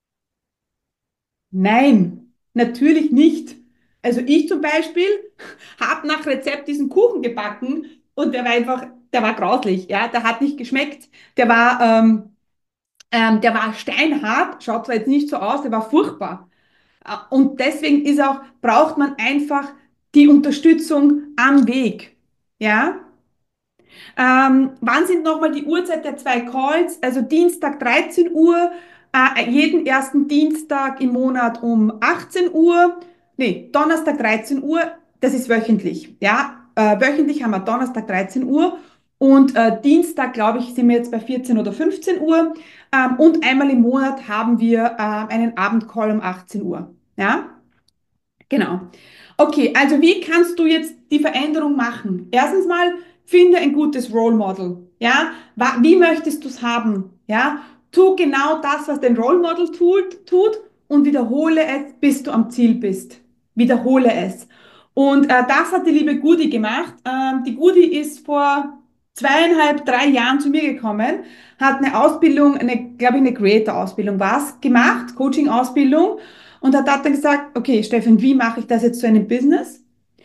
Nein, natürlich nicht. Also ich zum Beispiel habe nach Rezept diesen Kuchen gebacken und der war grauslich, ja, der hat nicht geschmeckt. Der war steinhart, schaut zwar jetzt nicht so aus, der war furchtbar. Und deswegen braucht man einfach die Unterstützung am Weg. Ja? Wann sind nochmal die Uhrzeit der zwei Calls? Also Dienstag 13 Uhr, jeden ersten Dienstag im Monat um 18 Uhr. Nee, Donnerstag 13 Uhr, das ist wöchentlich. Ja? Wöchentlich haben wir Donnerstag 13 Uhr und Dienstag, glaube ich, sind wir jetzt bei 14 oder 15 Uhr. Und einmal im Monat haben wir einen Abendcall um 18 Uhr. Ja? Genau. Okay, also wie kannst du jetzt die Veränderung machen? Erstens mal, finde ein gutes Role Model. Ja, wie möchtest du es haben? Ja, tu genau das, was dein Role Model tut und wiederhole es, bis du am Ziel bist. Wiederhole es. Und das hat die liebe Gudi gemacht. Die Gudi ist vor 2,5, 3 Jahren zu mir gekommen, hat eine Ausbildung, glaube ich, eine Creator-Ausbildung was gemacht, Coaching-Ausbildung. Und hat dann gesagt, okay, Steffen, wie mache ich das jetzt zu einem Business?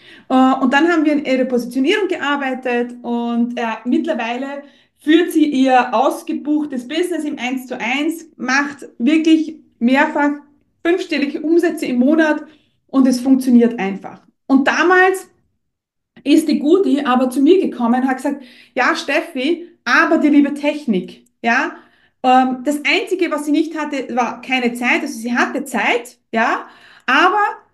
Und dann haben wir in ihre Positionierung gearbeitet und mittlerweile führt sie ihr ausgebuchtes Business im 1:1, macht wirklich mehrfach fünfstellige Umsätze im Monat und es funktioniert einfach. Und damals ist die Gudi aber zu mir gekommen und hat gesagt, ja, Steffi, aber die liebe Technik, ja. Das Einzige, was sie nicht hatte, war keine Zeit. Also sie hatte Zeit, ja, aber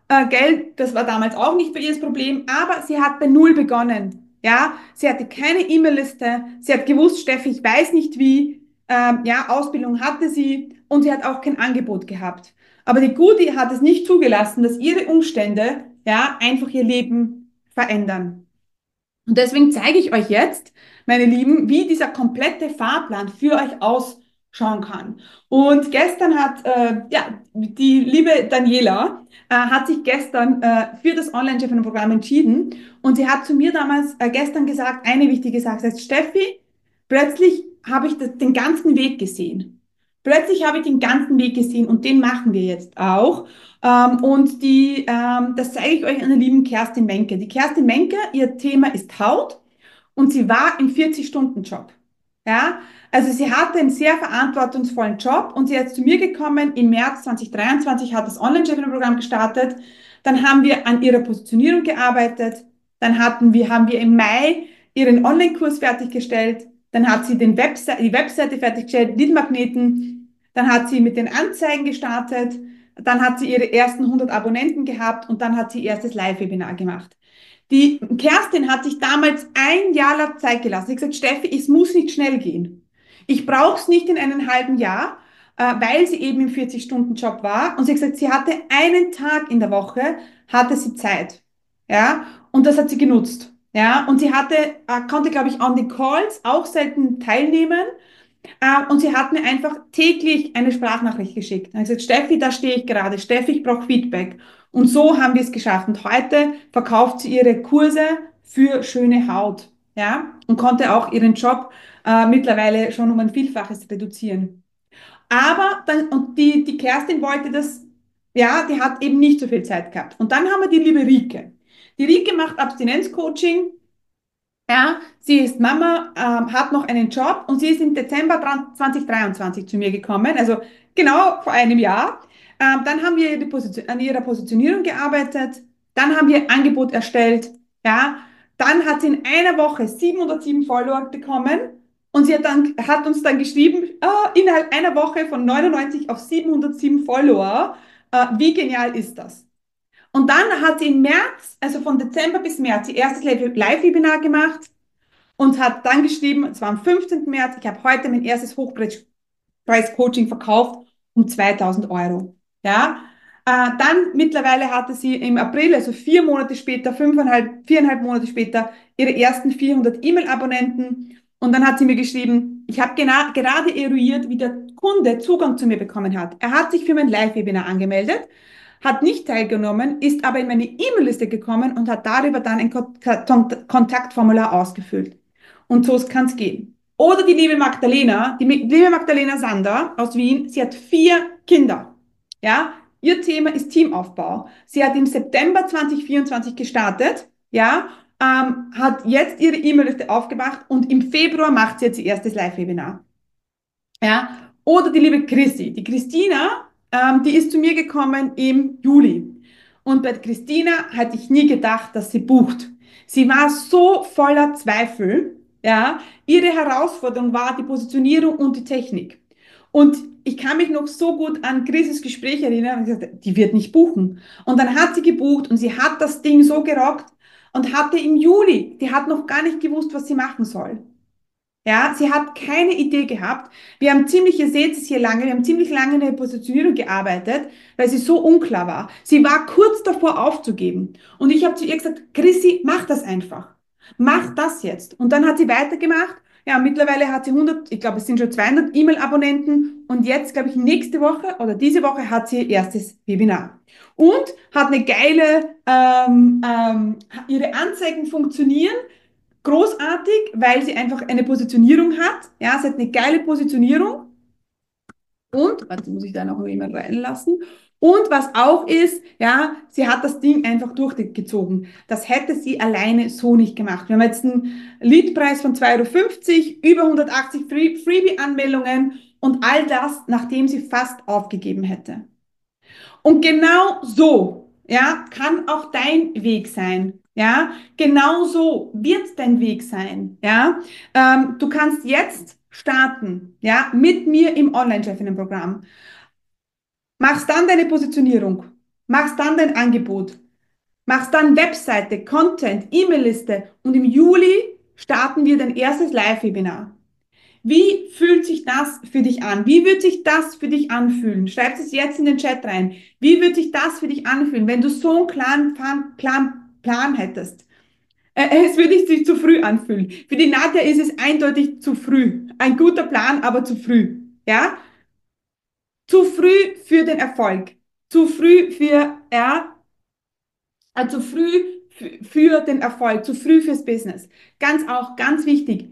Geld, das war damals auch nicht für ihr das Problem, aber sie hat bei Null begonnen. Ja, sie hatte keine E-Mail-Liste, sie hat gewusst, Steffi, ich weiß nicht wie, ja, Ausbildung hatte sie und sie hat auch kein Angebot gehabt. Aber die Gudi hat es nicht zugelassen, dass ihre Umstände, ja, einfach ihr Leben verändern. Und deswegen zeige ich euch jetzt, meine Lieben, wie dieser komplette Fahrplan für euch ausschauen kann. Und gestern hat ja, die liebe Daniela hat sich gestern für das Online-Chefin-Programm entschieden und sie hat zu mir damals gestern gesagt, eine wichtige Sache, sie sagt, Steffi, plötzlich habe ich den ganzen Weg gesehen. Plötzlich habe ich den ganzen Weg gesehen und den machen wir jetzt auch. Das zeige ich euch an der lieben Kerstin Menke. Die Kerstin Menke, ihr Thema ist Haut und sie war im 40-Stunden-Job. Ja, also sie hatte einen sehr verantwortungsvollen Job und sie ist zu mir gekommen. Im März 2023 hat das Online-Chefin-Programm gestartet. Dann haben wir an ihrer Positionierung gearbeitet. Haben wir im Mai ihren Online-Kurs fertiggestellt. Dann hat sie die Webseite fertiggestellt, Lead-Magneten. Dann hat sie mit den Anzeigen gestartet. Dann hat sie ihre ersten 100 Abonnenten gehabt und dann hat sie ihr erstes Live-Webinar gemacht. Die Kerstin hat sich damals ein Jahr lang Zeit gelassen. Sie hat gesagt, Steffi, es muss nicht schnell gehen. Ich brauche es nicht in einem halben Jahr. weil sie eben im 40-Stunden-Job war. Und sie hat gesagt, sie hatte einen Tag in der Woche, hatte sie Zeit. Ja, und das hat sie genutzt. Ja, und sie konnte, glaube ich, an den Calls auch selten teilnehmen. Und sie hat mir einfach täglich eine Sprachnachricht geschickt. Und ich gesagt, Steffi, da stehe ich gerade. Steffi, ich brauche Feedback. Und so haben wir es geschafft. Und heute verkauft sie ihre Kurse für schöne Haut. Ja, und konnte auch ihren Job mittlerweile schon um ein Vielfaches reduzieren. Aber dann, und die Kerstin wollte das, ja, die hat eben nicht so viel Zeit gehabt. Und dann haben wir die liebe Rike. Die Rike macht Abstinenzcoaching, ja, sie ist Mama, hat noch einen Job und sie ist im Dezember 2023 zu mir gekommen, also genau vor einem Jahr. Dann haben wir an ihrer Positionierung gearbeitet, dann haben wir ein Angebot erstellt, ja, dann hat sie in einer Woche 707 Follower bekommen und hat uns dann geschrieben, innerhalb einer Woche von 99 auf 707 Follower, wie genial ist das? Und dann hat sie im März, also von Dezember bis März, ihr erstes Live-Webinar gemacht und hat dann geschrieben, es war am 15. März, ich habe heute mein erstes Hochpreis-Coaching verkauft um 2000 Euro. Ja, dann mittlerweile hatte sie im April, also 4 Monate später, 4,5 Monate später, ihre ersten 400 E-Mail-Abonnenten. Und dann hat sie mir geschrieben, ich habe gerade eruiert, wie der Kunde Zugang zu mir bekommen hat. Er hat sich für mein Live-Webinar angemeldet, hat nicht teilgenommen, ist aber in meine E-Mail-Liste gekommen und hat darüber dann ein Kontaktformular ausgefüllt. Und so kann es gehen. Oder die liebe Magdalena Sander aus Wien, sie hat 4 Kinder. Ja, ihr Thema ist Teamaufbau. Sie hat im September 2024 gestartet, ja, hat jetzt ihre E-Mail-Liste aufgemacht und im Februar macht sie jetzt ihr erstes Live-Webinar. Ja, oder die liebe Christi. Die Christina, die ist zu mir gekommen im Juli. Und bei Christina hatte ich nie gedacht, dass sie bucht. Sie war so voller Zweifel. Ja, ihre Herausforderung war die Positionierung und die Technik. Und ich kann mich noch so gut an Chriss Gespräch erinnern und gesagt, die wird nicht buchen. Und dann hat sie gebucht und sie hat das Ding so gerockt und hatte im Juli, die hat noch gar nicht gewusst, was sie machen soll. Ja, sie hat keine Idee gehabt. Ihr seht es hier lange, wir haben ziemlich lange in der Positionierung gearbeitet, weil sie so unklar war. Sie war kurz davor aufzugeben. Und ich habe zu ihr gesagt, Chrissy, mach das einfach. Mach das jetzt. Und dann hat sie weitergemacht. Ja, mittlerweile hat sie 100, ich glaube, es sind schon 200 E-Mail-Abonnenten. Und jetzt, glaube ich, nächste Woche oder diese Woche hat sie ihr erstes Webinar. Und hat eine ihre Anzeigen funktionieren großartig, weil sie einfach eine Positionierung hat. Ja, sie hat eine geile Positionierung. Und, warte, muss ich da noch jemand reinlassen? Und was auch ist, ja, sie hat das Ding einfach durchgezogen. Das hätte sie alleine so nicht gemacht. Wir haben jetzt einen Leadpreis von 2,50 Euro, über 180 Freebie-Anmeldungen und all das, nachdem sie fast aufgegeben hätte. Und genau so, ja, kann auch dein Weg sein. Ja, genau so wird dein Weg sein. Ja, du kannst jetzt starten, ja, mit mir im Online-Chefinnen-Programm. Machst dann deine Positionierung, machst dann dein Angebot, machst dann Webseite, Content, E-Mail-Liste und im Juli starten wir dein erstes Live-Webinar. Wie fühlt sich das für dich an? Wie wird sich das für dich anfühlen? Schreib es jetzt in den Chat rein. Wie wird sich das für dich anfühlen, wenn du so einen klaren Plan hättest? Es würde sich zu früh anfühlen. Für die Nadja ist es eindeutig zu früh. Ein guter Plan, aber zu früh. Ja? Zu früh für den Erfolg. Zu früh zu früh für den Erfolg. Zu früh fürs Business. Ganz wichtig.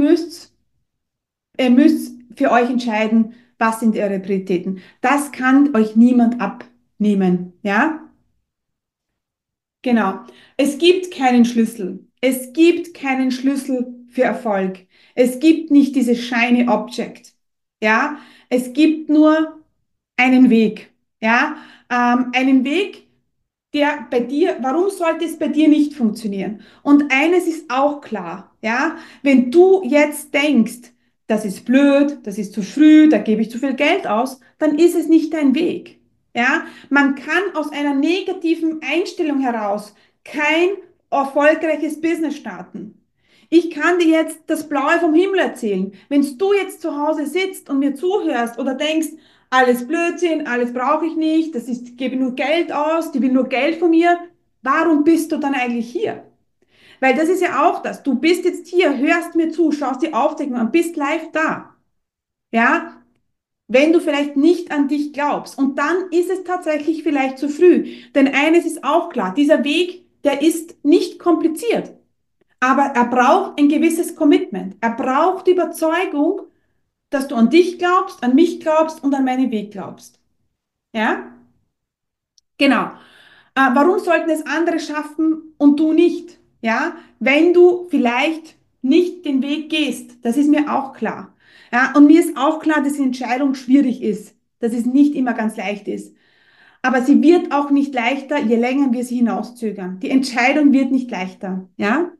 Ihr müsst für euch entscheiden, was sind eure Prioritäten. Das kann euch niemand abnehmen, ja? Genau. Es gibt keinen Schlüssel. Es gibt keinen Schlüssel für Erfolg. Es gibt nicht dieses shiny Object, ja? Es gibt nur einen Weg, ja? Einen Weg, warum sollte es bei dir nicht funktionieren? Und eines ist auch klar, ja, wenn du jetzt denkst, das ist blöd, das ist zu früh, da gebe ich zu viel Geld aus, dann ist es nicht dein Weg. Ja, man kann aus einer negativen Einstellung heraus kein erfolgreiches Business starten. Ich kann dir jetzt das Blaue vom Himmel erzählen. Wenn du jetzt zu Hause sitzt und mir zuhörst oder denkst, alles Blödsinn, alles brauche ich nicht, das ist, ich gebe nur Geld aus, die will nur Geld von mir, warum bist du dann eigentlich hier? Weil das ist ja auch das. Du bist jetzt hier, hörst mir zu, schaust die Aufzeichnung an, bist live da. Ja, wenn du vielleicht nicht an dich glaubst. Und dann ist es tatsächlich vielleicht zu früh. Denn eines ist auch klar, dieser Weg, der ist nicht kompliziert. Aber er braucht ein gewisses Commitment. Er braucht die Überzeugung, dass du an dich glaubst, an mich glaubst und an meinen Weg glaubst. Ja, genau. Warum sollten es andere schaffen und du nicht? Ja, wenn du vielleicht nicht den Weg gehst, das ist mir auch klar. Ja, und mir ist auch klar, dass die Entscheidung schwierig ist, dass es nicht immer ganz leicht ist. Aber sie wird auch nicht leichter, je länger wir sie hinauszögern. Die Entscheidung wird nicht leichter. Ja,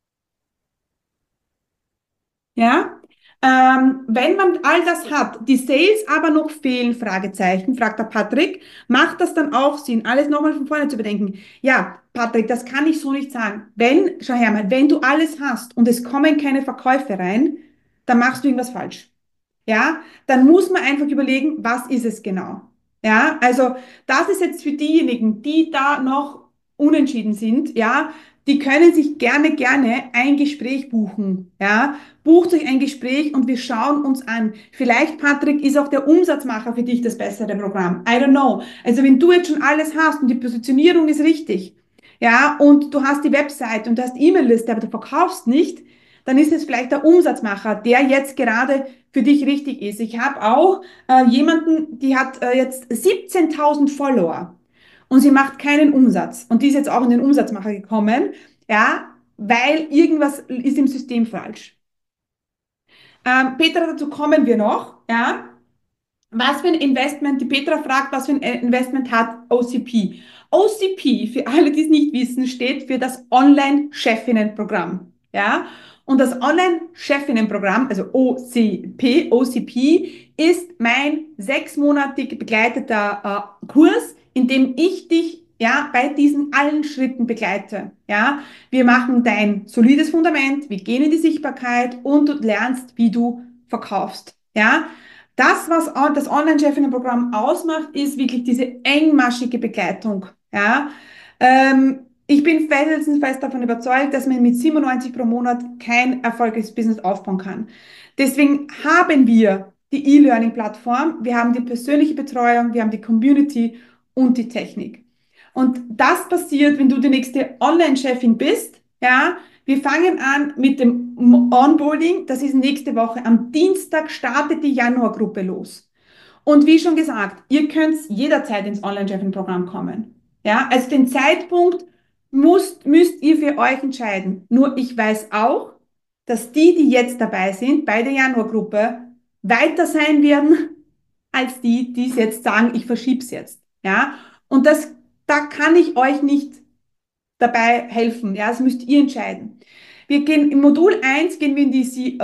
ja. Wenn man all das hat, die Sales aber noch fehlen, Fragezeichen, fragt der Patrick, macht das dann auch Sinn, alles nochmal von vorne zu bedenken? Ja, Patrick, das kann ich so nicht sagen. Schau her mal, wenn du alles hast und es kommen keine Verkäufe rein, dann machst du irgendwas falsch. Ja, dann muss man einfach überlegen, was ist es genau? Ja, also das ist jetzt für diejenigen, die da noch unentschieden sind, ja, die können sich gerne ein Gespräch buchen. Ja, bucht euch ein Gespräch und wir schauen uns an. Vielleicht, Patrick, ist auch der Umsatzmacher für dich das bessere Programm. I don't know. Also wenn du jetzt schon alles hast und die Positionierung ist richtig, ja, und du hast die Website und du hast E-Mail-Liste, aber du verkaufst nicht, dann ist es vielleicht der Umsatzmacher, der jetzt gerade für dich richtig ist. Ich habe auch jemanden, die hat jetzt 17.000 Follower und sie macht keinen Umsatz. Und die ist jetzt auch in den Umsatzmacher gekommen, ja, weil irgendwas ist im System falsch. Petra, dazu kommen wir noch, ja. Was für ein Investment, die Petra fragt, was für ein Investment hat OCP? OCP, für alle, die es nicht wissen, steht für das Online-Chefinnen-Programm. Ja? Und das Online-Chefinnen-Programm, also OCP, ist mein 6-monatig begleiteter Kurs, in dem ich dich ja, bei diesen allen Schritten begleite. Ja? Wir machen dein solides Fundament, wir gehen in die Sichtbarkeit und du lernst, wie du verkaufst. Ja? Das, was das Online-Chefinnen-Programm ausmacht, ist wirklich diese engmaschige Begleitung. Ja? Ich bin felsenfest davon überzeugt, dass man mit 97 pro Monat kein erfolgreiches Business aufbauen kann. Deswegen haben wir die E-Learning-Plattform, wir haben die persönliche Betreuung, wir haben die Community und die Technik. Und das passiert, wenn du die nächste Online-Chefin bist. Ja, wir fangen an mit dem Onboarding. Das ist nächste Woche. Am Dienstag startet die Januargruppe los. Und wie schon gesagt, ihr könnt jederzeit ins Online-Chefing-Programm kommen. Ja, also den Zeitpunkt müsst ihr für euch entscheiden. Nur ich weiß auch, dass die jetzt dabei sind bei der Januargruppe, weiter sein werden als die es jetzt sagen, ich verschiebe es jetzt. Ja, und da kann ich euch nicht dabei helfen. Ja, das müsst ihr entscheiden. Wir gehen im Modul 1 gehen wir in die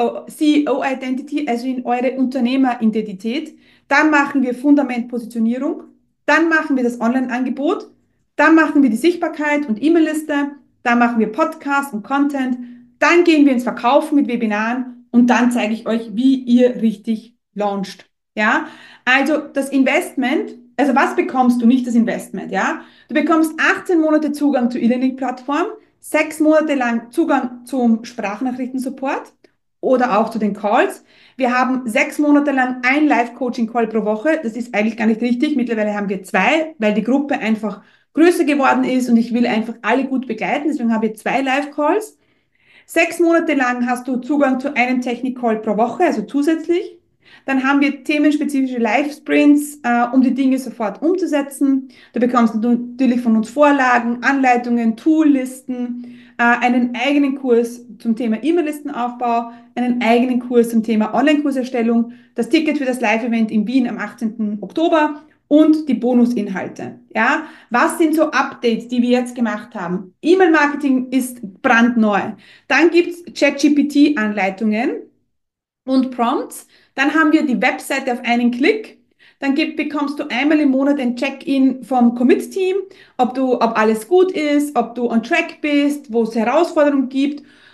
CEO Identity, also in eure Unternehmeridentität. Dann machen wir Fundament-Positionierung. Dann machen wir das Online-Angebot. Dann machen wir die Sichtbarkeit und E-Mail-Liste. Dann machen wir Podcast und Content. Dann gehen wir ins Verkaufen mit Webinaren und dann zeige ich euch, wie ihr richtig launcht. Ja, also das Investment, also was bekommst du, nicht das Investment, ja? Du bekommst 18 Monate Zugang zur E-Learning-Plattform, 6 Monate lang Zugang zum Sprachnachrichtensupport oder auch zu den Calls. Wir haben 6 Monate lang ein Live-Coaching-Call pro Woche. Das ist eigentlich gar nicht richtig. Mittlerweile haben wir 2, weil die Gruppe einfach größer geworden ist und ich will einfach alle gut begleiten. Deswegen haben wir 2 Live-Calls. 6 Monate lang hast du Zugang zu einem Technik-Call pro Woche, also zusätzlich. Dann haben wir themenspezifische Live-Sprints, um die Dinge sofort umzusetzen. Du bekommst natürlich von uns Vorlagen, Anleitungen, Toollisten, einen eigenen Kurs zum Thema E-Mail-Listenaufbau, einen eigenen Kurs zum Thema Online-Kurserstellung, das Ticket für das Live-Event in Wien am 18. Oktober und die Bonusinhalte. Ja, was sind so Updates, die wir jetzt gemacht haben? E-Mail-Marketing ist brandneu. Dann gibt's ChatGPT-Anleitungen und Prompts. Dann haben wir die Webseite auf einen Klick. Dann bekommst du einmal im Monat ein Check-in vom Commit-Team, ob alles gut ist, ob du on track bist, wo es Herausforderungen gibt.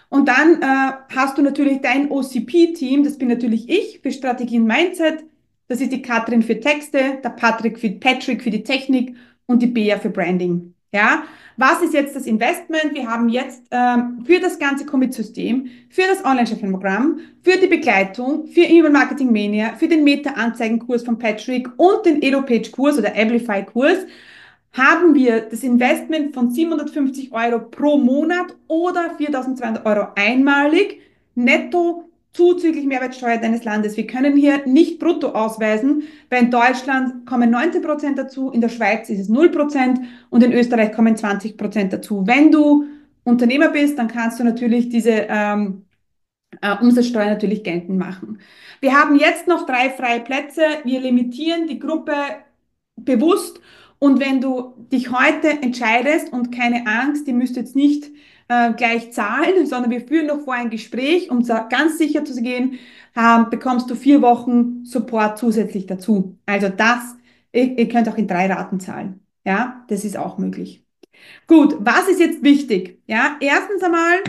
Und dann hast du natürlich dein OCP-Team, das bin natürlich ich für Strategie und Mindset, das ist die Katrin für Texte, der Patrick für die Technik und die Bea für Branding. Ja, was ist jetzt das Investment? Wir haben jetzt für das ganze Commit-System, für das Online-Chefin-Programm, für die Begleitung, für E-Mail Marketing Mania, für den Meta-Anzeigen-Kurs von Patrick und den Elo-Page-Kurs oder Amplify-Kurs haben wir das Investment von 750 € pro Monat oder 4.200 € einmalig, netto zuzüglich Mehrwertsteuer deines Landes. Wir können hier nicht brutto ausweisen, weil in Deutschland kommen 19% dazu, in der Schweiz ist es 0% und in Österreich kommen 20% dazu. Wenn du Unternehmer bist, dann kannst du natürlich diese Umsatzsteuer natürlich geltend machen. Wir haben jetzt noch 3 freie Plätze. Wir limitieren die Gruppe bewusst. Und wenn du dich heute entscheidest und keine Angst, die müsst jetzt nicht gleich zahlen, sondern wir führen noch vor ein Gespräch, um ganz sicher zu gehen, bekommst du 4 Wochen Support zusätzlich dazu. Also ihr könnt auch in 3 Raten zahlen. Ja, das ist auch möglich. Gut, was ist jetzt wichtig? Ja, erstens einmal,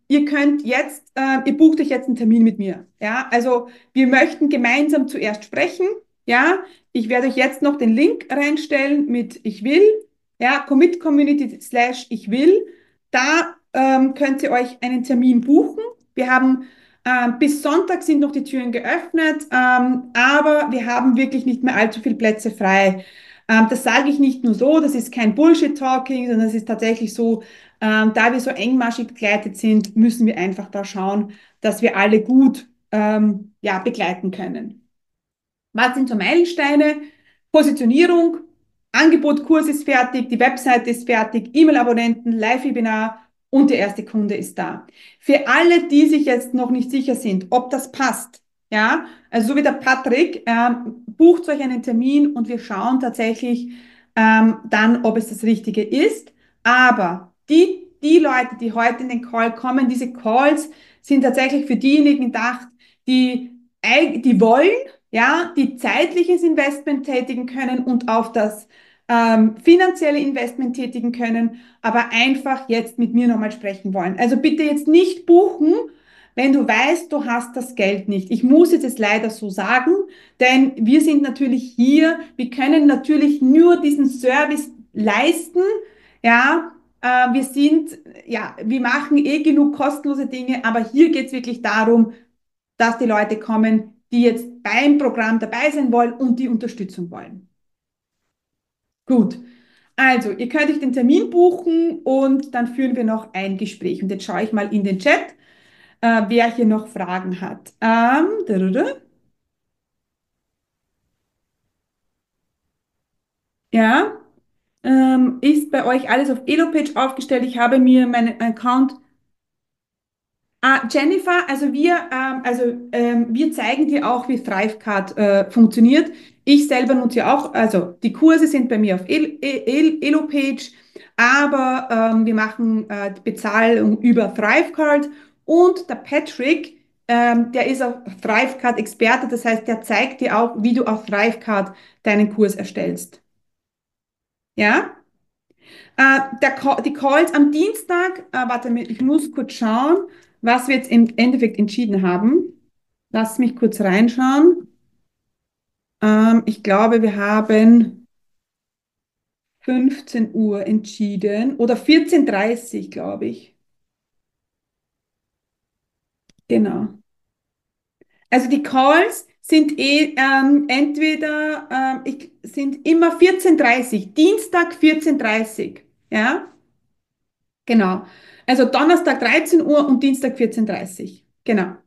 ihr bucht euch jetzt einen Termin mit mir. Ja, also wir möchten gemeinsam zuerst sprechen. Ja, ich werde euch jetzt noch den Link reinstellen mit Ich will. Ja, Commit Community / Ich will. Da könnt ihr euch einen Termin buchen. Wir haben bis Sonntag sind noch die Türen geöffnet, aber wir haben wirklich nicht mehr allzu viele Plätze frei. Das sage ich nicht nur so, das ist kein Bullshit-Talking, sondern es ist tatsächlich so, da wir so engmaschig begleitet sind, müssen wir einfach da schauen, dass wir alle gut ja, begleiten können. Was sind so Meilensteine? Positionierung, Angebot, Kurs ist fertig, die Webseite ist fertig, E-Mail-Abonnenten, Live-Webinar und der erste Kunde ist da. Für alle, die sich jetzt noch nicht sicher sind, ob das passt, ja, also so wie der Patrick, bucht euch einen Termin und wir schauen tatsächlich dann, ob es das Richtige ist. Aber die Leute, die heute in den Call kommen, diese Calls sind tatsächlich für diejenigen gedacht, die wollen, ja, die zeitliches Investment tätigen können und auf das finanzielle Investment tätigen können, aber einfach jetzt mit mir nochmal sprechen wollen. Also bitte jetzt nicht buchen, wenn du weißt, du hast das Geld nicht. Ich muss jetzt leider so sagen, denn wir sind natürlich hier, wir können natürlich nur diesen Service leisten, ja. Wir machen eh genug kostenlose Dinge, aber hier geht es wirklich darum, dass die Leute kommen, die jetzt beim Programm dabei sein wollen und die Unterstützung wollen. Gut. Also, ihr könnt euch den Termin buchen und dann führen wir noch ein Gespräch. Und jetzt schaue ich mal in den Chat, wer hier noch Fragen hat. Ja, ist bei euch alles auf Elopage aufgestellt? Ich habe mir meinen Account. Jennifer, wir zeigen dir auch, wie Thrivecart funktioniert. Ich selber nutze ja auch, also die Kurse sind bei mir auf Elopage, aber wir machen die Bezahlung über Thrivecart und der Patrick, der ist auch Thrivecart-Experte, das heißt, der zeigt dir auch, wie du auf Thrivecart deinen Kurs erstellst. Ja? Die Calls am Dienstag, warte, ich muss kurz schauen, was wir jetzt im Endeffekt entschieden haben. Lass mich kurz reinschauen. Ich glaube, wir haben 15 Uhr entschieden oder 14:30 glaube ich. Genau. Also die Calls sind sind immer 14:30, Dienstag 14:30. Ja, genau. Also Donnerstag 13 Uhr und Dienstag 14:30. Genau.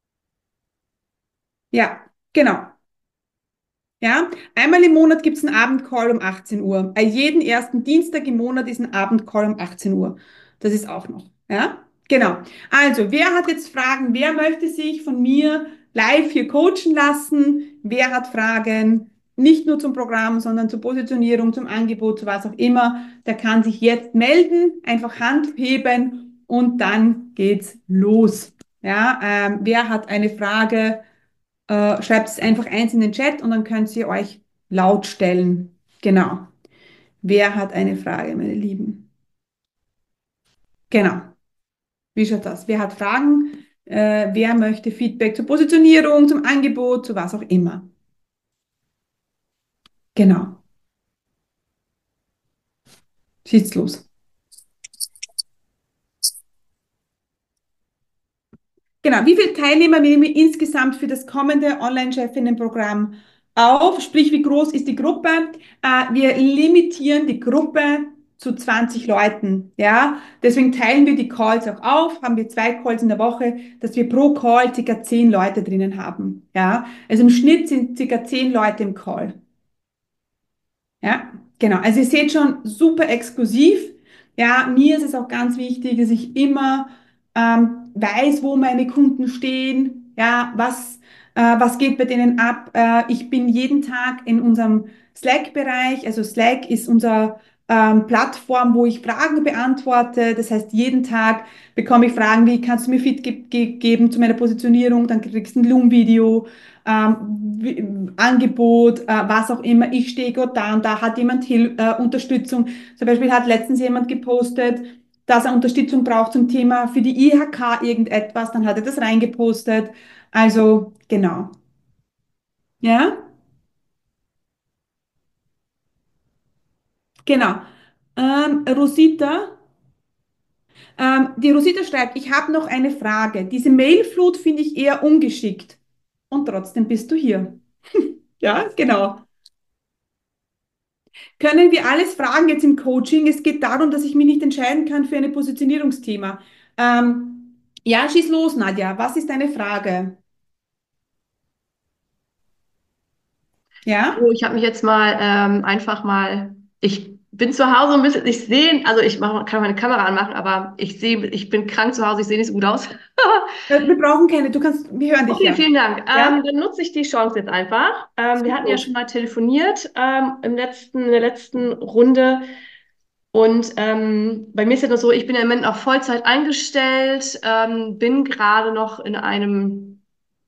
Ja, genau. Ja, einmal im Monat gibt es einen Abendcall um 18 Uhr. Jeden ersten Dienstag im Monat ist ein Abendcall um 18 Uhr. Das ist auch noch. Ja, genau. Also, wer hat jetzt Fragen? Wer möchte sich von mir live hier coachen lassen? Wer hat Fragen? Nicht nur zum Programm, sondern zur Positionierung, zum Angebot, zu was auch immer. Der kann sich jetzt melden, einfach Hand heben und dann geht's los. Ja, wer hat eine Frage? Schreibt es einfach eins in den Chat und dann könnt ihr euch laut stellen. Genau. Wer hat eine Frage, meine Lieben? Genau. Wie schaut das? Wer hat Fragen? Wer möchte Feedback zur Positionierung, zum Angebot, zu was auch immer? Genau. Schießt los. Genau. Wie viele Teilnehmer nehmen wir insgesamt für das kommende Online-Chefinnen-Programm auf? Sprich, wie groß ist die Gruppe? Wir limitieren die Gruppe zu 20 Leuten. Ja, deswegen teilen wir die Calls auch auf. Haben wir 2 Calls in der Woche, dass wir pro Call circa 10 Leute drinnen haben. Ja, also im Schnitt sind circa 10 Leute im Call. Ja, genau. Also ihr seht schon, super exklusiv. Ja, mir ist es auch ganz wichtig, dass ich immer weiß, wo meine Kunden stehen. Ja, was geht bei denen ab? Ich bin jeden Tag in unserem Slack-Bereich. Also Slack ist unser Plattform, wo ich Fragen beantworte. Das heißt, jeden Tag bekomme ich Fragen wie, kannst du mir Feedback geben zu meiner Positionierung? Dann kriegst du ein Loom-Video, Angebot, was auch immer. Ich stehe gerade da und da hat jemand Unterstützung. Zum Beispiel hat letztens jemand gepostet, dass er Unterstützung braucht zum Thema für die IHK irgendetwas. Dann hat er das reingepostet. Also genau. Ja, genau. Die Rosita schreibt, ich habe noch eine Frage. Diese Mailflut finde ich eher ungeschickt. Und trotzdem bist du hier. Ja, genau. Können wir alles fragen jetzt im Coaching? Es geht darum, dass ich mich nicht entscheiden kann für ein Positionierungsthema. Ja, schieß los, Nadja. Was ist deine Frage? Ja? Oh, ich habe mich jetzt mal einfach mal, ich bin zu Hause ein bisschen, ich sehe, also kann meine Kamera anmachen, aber ich bin krank zu Hause, ich sehe nicht so gut aus. Wir brauchen keine, wir hören dich Okay, ja. vielen Dank. Ja? Dann nutze ich die Chance jetzt einfach. Wir Schieß hatten ja los. schon mal telefoniert in der letzten Runde. Und bei mir ist es nur so, ich bin im Moment auf Vollzeit eingestellt, bin gerade noch in einem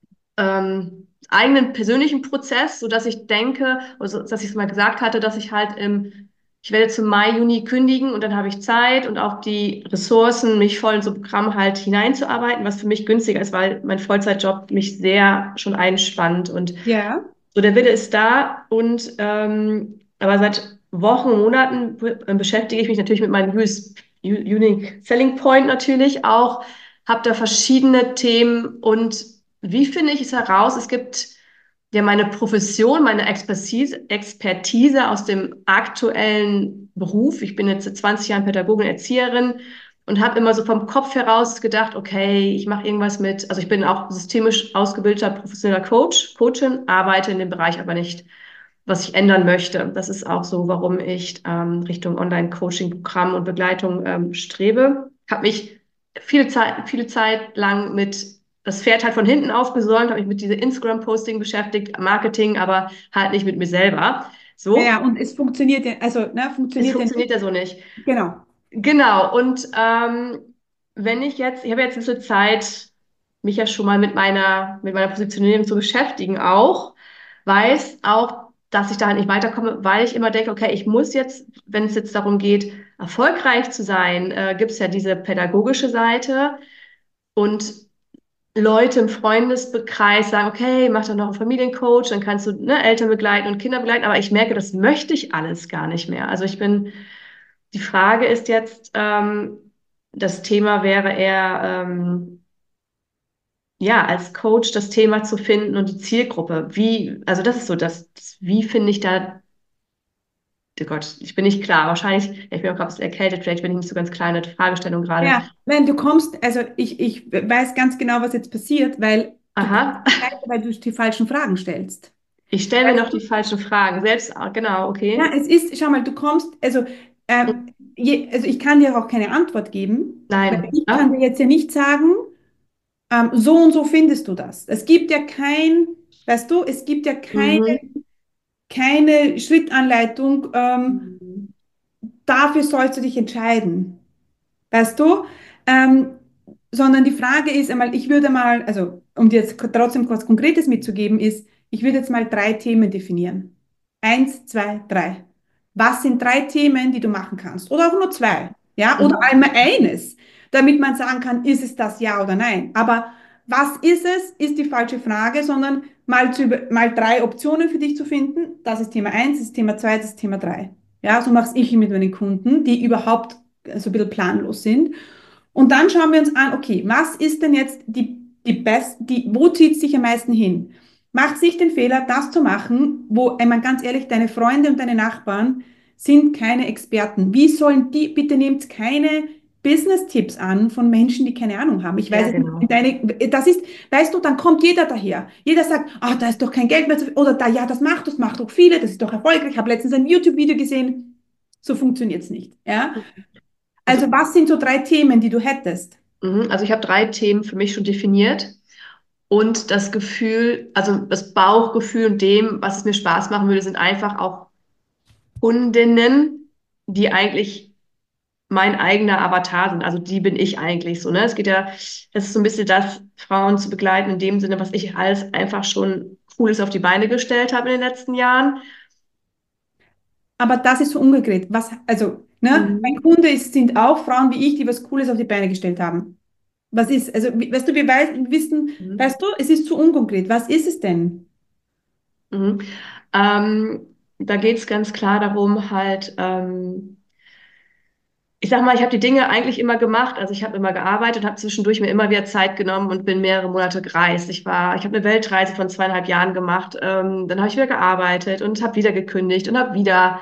eigenen persönlichen Prozess, so dass ich denke, also dass ich es mal gesagt hatte, dass ich halt ich werde zum Mai, Juni kündigen und dann habe ich Zeit und auch die Ressourcen, mich voll in so ein Programm halt hineinzuarbeiten, was für mich günstiger ist, weil mein Vollzeitjob mich sehr schon einspannt und Ja? so der Wille ist da und aber seit Wochen, Monaten beschäftige ich mich natürlich mit meinem Unique Selling Point natürlich auch, habe da verschiedene Themen und wie finde ich es heraus? Es gibt ja meine Profession, meine Expertise aus dem aktuellen Beruf. Ich bin jetzt seit 20 Jahren Pädagogin, Erzieherin und habe immer so vom Kopf heraus gedacht, okay, ich mache irgendwas mit, also ich bin auch systemisch ausgebildeter professioneller Coachin, arbeite in dem Bereich aber nicht, was ich ändern möchte. Das ist auch so, warum ich Richtung Online-Coaching-Programm und Begleitung strebe. Habe mich viele Zeit lang mit das Pferd halt von hinten aufgesäumt, habe mich mit diesem Instagram-Posting beschäftigt, Marketing, aber halt nicht mit mir selber. Ja, So, ja, und es funktioniert ja, also, ne, es funktioniert ja nicht. funktioniert ja so nicht. Genau. Genau, und wenn ich habe jetzt ein bisschen Zeit, mich ja schon mal mit meiner Positionierung zu beschäftigen auch, weiß auch, dass ich da halt nicht weiterkomme, weil ich immer denke, okay, ich muss jetzt, wenn es jetzt darum geht, erfolgreich zu sein, gibt es ja diese pädagogische Seite und Leute im Freundeskreis sagen, okay, mach doch noch einen Familiencoach, dann kannst du, ne, Eltern begleiten und Kinder begleiten, aber ich merke, das möchte ich alles gar nicht mehr. Also die Frage ist jetzt, das Thema wäre eher, ja, als Coach das Thema zu finden und die Zielgruppe. Also das ist so, wie finde ich da, oh Gott, ich bin nicht klar. Wahrscheinlich, ja, ich bin auch gerade ein bisschen erkältet, vielleicht bin ich nicht so ganz klar in der Fragestellung gerade. Ja, wenn du kommst, also ich weiß ganz genau, was jetzt passiert, weil du kommst Aha, nicht weiter, weil du die falschen Fragen stellst. ich stelle mir Weißt noch die du? falschen Fragen. Selbst, genau, Ja, okay. es ist, schau mal, du kommst, also ich kann dir auch keine Antwort geben, weil Nein. ich kann Ja? dir jetzt ja nicht sagen, so und so findest du das. Es gibt ja weißt du, es gibt ja Mhm. keine Schrittanleitung, Mhm. dafür sollst du dich entscheiden. Weißt du? Ähm, Sondern die Frage ist einmal, ich würde mal, also um dir jetzt trotzdem was Konkretes mitzugeben, ist, ich würde jetzt mal 3 Themen definieren. Eins, zwei, drei. Was sind 3 Themen, die du machen kannst? Oder auch nur zwei. Ja, oder Mhm. einmal eines. damit man sagen kann, ist es das ja oder nein. Aber was ist es, ist die falsche Frage, sondern mal drei Optionen für dich zu finden. Das ist Thema eins, das ist Thema zwei, das ist Thema drei. Ja, so mache ich mit meinen Kunden, die überhaupt so ein bisschen planlos sind. Und dann schauen wir uns an, okay, was ist denn jetzt wo zieht es dich am meisten hin? Mach sich den Fehler, das zu machen, wo, ich meine, ganz ehrlich, deine Freunde und deine Nachbarn sind keine Experten. Wie sollen die, bitte nehmt keine Business-Tipps an von Menschen, die keine Ahnung haben. Ich weiß Ja, es nicht, genau. das ist, weißt du, dann kommt jeder daher. Jeder sagt, ah, da ist doch kein Geld mehr, oder da, ja, das macht doch viele, das ist doch erfolgreich. Ich habe letztens ein YouTube-Video gesehen. So funktioniert es nicht. Ja? Also, Also, was sind so drei Themen, die du hättest? also ich habe drei Themen für mich schon definiert. Und das Gefühl, also das Bauchgefühl und dem, was es mir Spaß machen würde, sind einfach auch Kundinnen, die eigentlich mein eigener Avatar sind. Also die bin ich eigentlich so, ne? Es geht ja, das ist so ein bisschen das, Frauen zu begleiten in dem Sinne, was ich alles einfach schon Cooles auf die Beine gestellt habe in den letzten Jahren. Aber das ist so umgedreht. Was, also, ne, mein Mhm. Kunde sind auch Frauen wie ich, die was Cooles auf die Beine gestellt haben. Was ist, also, weißt du, wir wissen, Mhm. weißt du, es ist zu unkonkret. Was ist es denn? Mhm. Da geht es ganz klar darum, halt, ich sag mal, ich habe die Dinge eigentlich immer gemacht. Also ich habe immer gearbeitet, habe zwischendurch mir immer wieder Zeit genommen und bin mehrere Monate gereist. Ich habe eine Weltreise von 2,5 Jahren gemacht. Dann habe ich wieder gearbeitet und habe wieder gekündigt und habe wieder,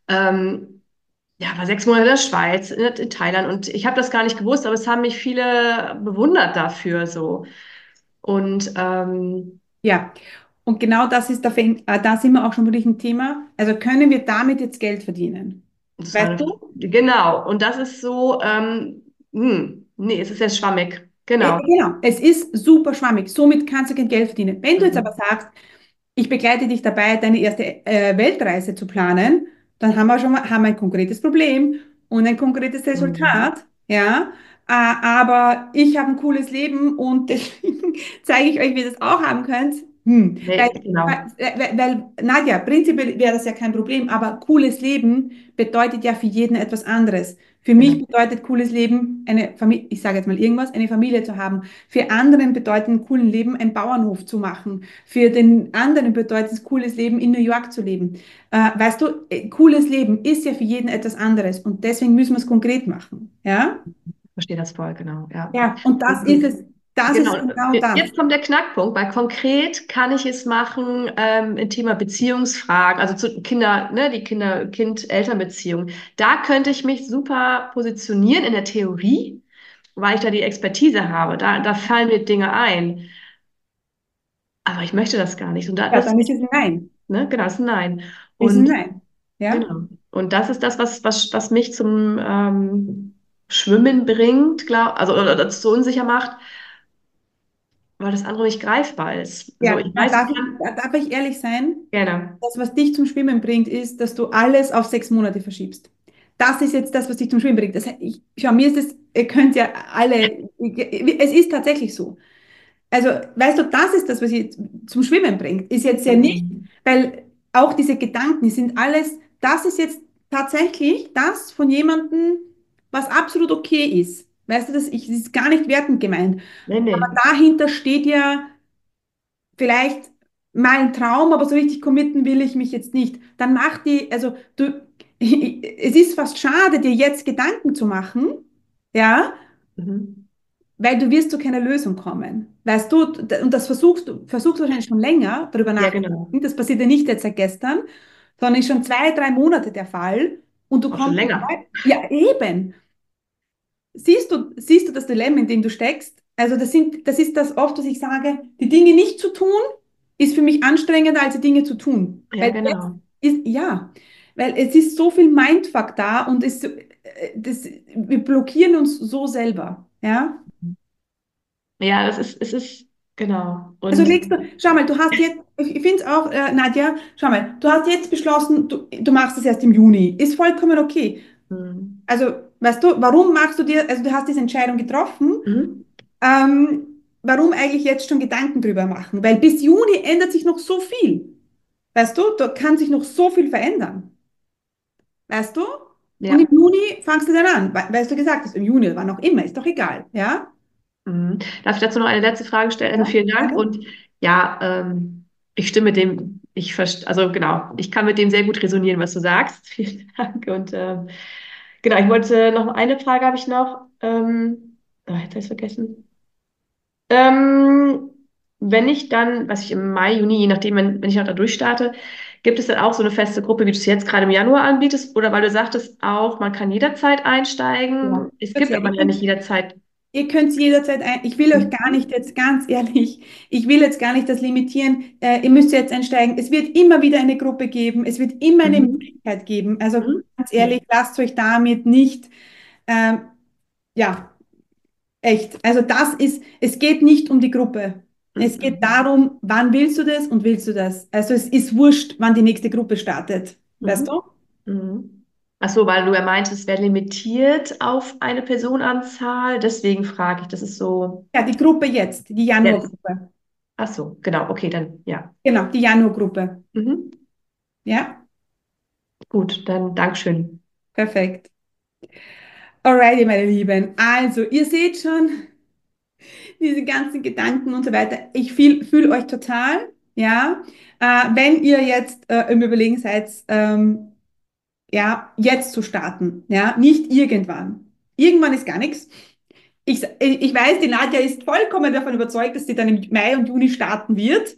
ja, war 6 Monate in der Schweiz, in Thailand und ich habe das gar nicht gewusst, aber es haben mich viele bewundert dafür so. Und Ja. Und genau das ist, da sind wir auch schon wirklich ein Thema. Also können wir damit jetzt Geld verdienen? das war Weißt du? genau. Und das ist so, nee, es ist sehr schwammig. Genau. Genau, es ist super schwammig. Somit kannst du kein Geld verdienen. Wenn du jetzt aber Mhm. sagst, ich begleite dich dabei, deine erste Weltreise zu planen, dann haben wir ein konkretes Problem und ein konkretes Mhm. Resultat, ja. Aber ich habe ein cooles Leben und deswegen zeige ich euch, wie ihr das auch haben könnt. Nee, genau. Nadja, prinzipiell wäre das ja kein Problem, aber cooles Leben bedeutet ja für jeden etwas anderes. Für mich Genau. bedeutet cooles Leben eine Familie, ich sage jetzt mal irgendwas, eine Familie zu haben. Für anderen bedeutet ein cooles Leben, einen Bauernhof zu machen. Für den anderen bedeutet es cooles Leben, in New York zu leben. Weißt du, cooles Leben ist ja für jeden etwas anderes und deswegen müssen wir es konkret machen. Ja? Verstehe das voll, genau, ja. Ja, und das ist Und es. Das ist genau, genau das. jetzt kommt der Knackpunkt, weil konkret kann ich es machen im Thema Beziehungsfragen, also zu Kinder, ne, die Kind-Eltern-Beziehung. Da könnte ich mich super positionieren in der Theorie, weil ich da die Expertise habe. Da fallen mir Dinge ein. Aber ich möchte das gar nicht. Und Ja, das dann ist ist, es ein Nein. ne, genau, das ist ein Nein. Ist ein Und Nein. Ja? genau. Und das ist das, was mich zum Schwimmen bringt, also oder das so unsicher macht, weil das andere nicht greifbar ist. So, Ja, ich weiß, ich kann da darf ich ehrlich sein? gerne. Das, was dich zum Schwimmen bringt, ist, dass du alles auf 6 Monate verschiebst. Das ist jetzt das, was dich zum Schwimmen bringt. Schau, mir ist es, ihr könnt ja alle, es ist tatsächlich so. Also, weißt du, das ist das, was sie zum Schwimmen bringt. Ist jetzt ja nicht, Mhm. weil auch diese Gedanken die sind alles, das ist jetzt tatsächlich das von jemandem, was absolut okay ist. Weißt du, das ist gar nicht wertend gemeint. Nee, Aber nee. dahinter steht ja vielleicht mal ein Traum, aber so richtig committen will ich mich jetzt nicht. Dann mach die, also du, es ist fast schade, dir jetzt Gedanken zu machen, ja, Mhm. weil du wirst zu keiner Lösung kommen. Weißt du, und das versuchst du wahrscheinlich schon länger, darüber Ja, genau. nachzudenken. Das passiert ja nicht jetzt seit gestern, sondern ist schon 2, 3 Monate der Fall. Und du Auch schon kommst, länger. ja eben, siehst du das Dilemma, in dem du steckst? Also das ist das oft, was ich sage, die Dinge nicht zu tun, ist für mich anstrengender, als die Dinge zu tun. Ja, Weil jetzt genau. ja, weil es ist so viel Mindfuck da und wir blockieren uns so selber. Ja? Ja, es ist, genau. Also Und schau mal, du hast jetzt, ich finde es auch, Nadja, schau mal, du hast jetzt beschlossen, du machst es erst im Juni. Ist vollkommen okay. mhm. Also, weißt du, warum machst du dir, also du hast diese Entscheidung getroffen, Mhm. warum eigentlich jetzt schon Gedanken drüber machen? Weil bis Juni ändert sich noch so viel. Weißt du, da kann sich noch so viel verändern. Weißt du? Und im Ja. Juni fangst du dann an, weil du gesagt hast, im Juni, wann auch immer, ist doch egal, ja? Mhm. Darf ich dazu noch eine letzte Frage stellen? Also Ja, vielen Dank. gerne. Und ja, ich stimme dem, also genau, ich kann mit dem sehr gut resonieren, was du sagst. Vielen Dank. Und genau, ich wollte noch eine Frage habe ich noch. Jetzt habe ich es vergessen. Ähm, wenn ich dann, was ich im Mai, Juni, je nachdem, wenn ich noch da durchstarte, gibt es dann auch so eine feste Gruppe, wie du es jetzt gerade im Januar anbietest? Oder weil du sagtest auch, man kann jederzeit einsteigen. Ja. Es gibt Erzähl, aber ja nicht jederzeit. ihr könnt jederzeit ein, ich will euch gar nicht Mhm. jetzt ganz ehrlich, ich will jetzt gar nicht das limitieren, ihr müsst jetzt einsteigen. Es wird immer wieder eine Gruppe geben, es wird immer eine Mhm. Möglichkeit geben. Also Mhm. ganz Ja. ehrlich, lasst euch damit nicht, ähm, ja, echt. Also das ist, es geht nicht um die Gruppe. Es geht Mhm. darum, wann willst du das und willst du das? Also es ist wurscht, wann die nächste Gruppe startet. Weißt Mhm. du? Mhm. Ach so, weil du ja meintest, es wäre limitiert auf eine Personenanzahl. Deswegen frage ich, das ist so Ja, die Gruppe jetzt, die jetzt. Januargruppe. Ach so, genau, okay, dann ja. Genau, die Januargruppe. Mhm. Ja, Gut, dann Dankeschön. perfekt. Alrighty, meine Lieben. Also, ihr seht schon, diese ganzen Gedanken und so weiter. Ich fühl euch total, ja. Wenn ihr jetzt im Überlegen seid, ja, jetzt zu starten, ja, nicht irgendwann. Irgendwann ist gar nichts. Ich weiß, die Nadja ist vollkommen davon überzeugt, dass sie dann im Mai und Juni starten wird.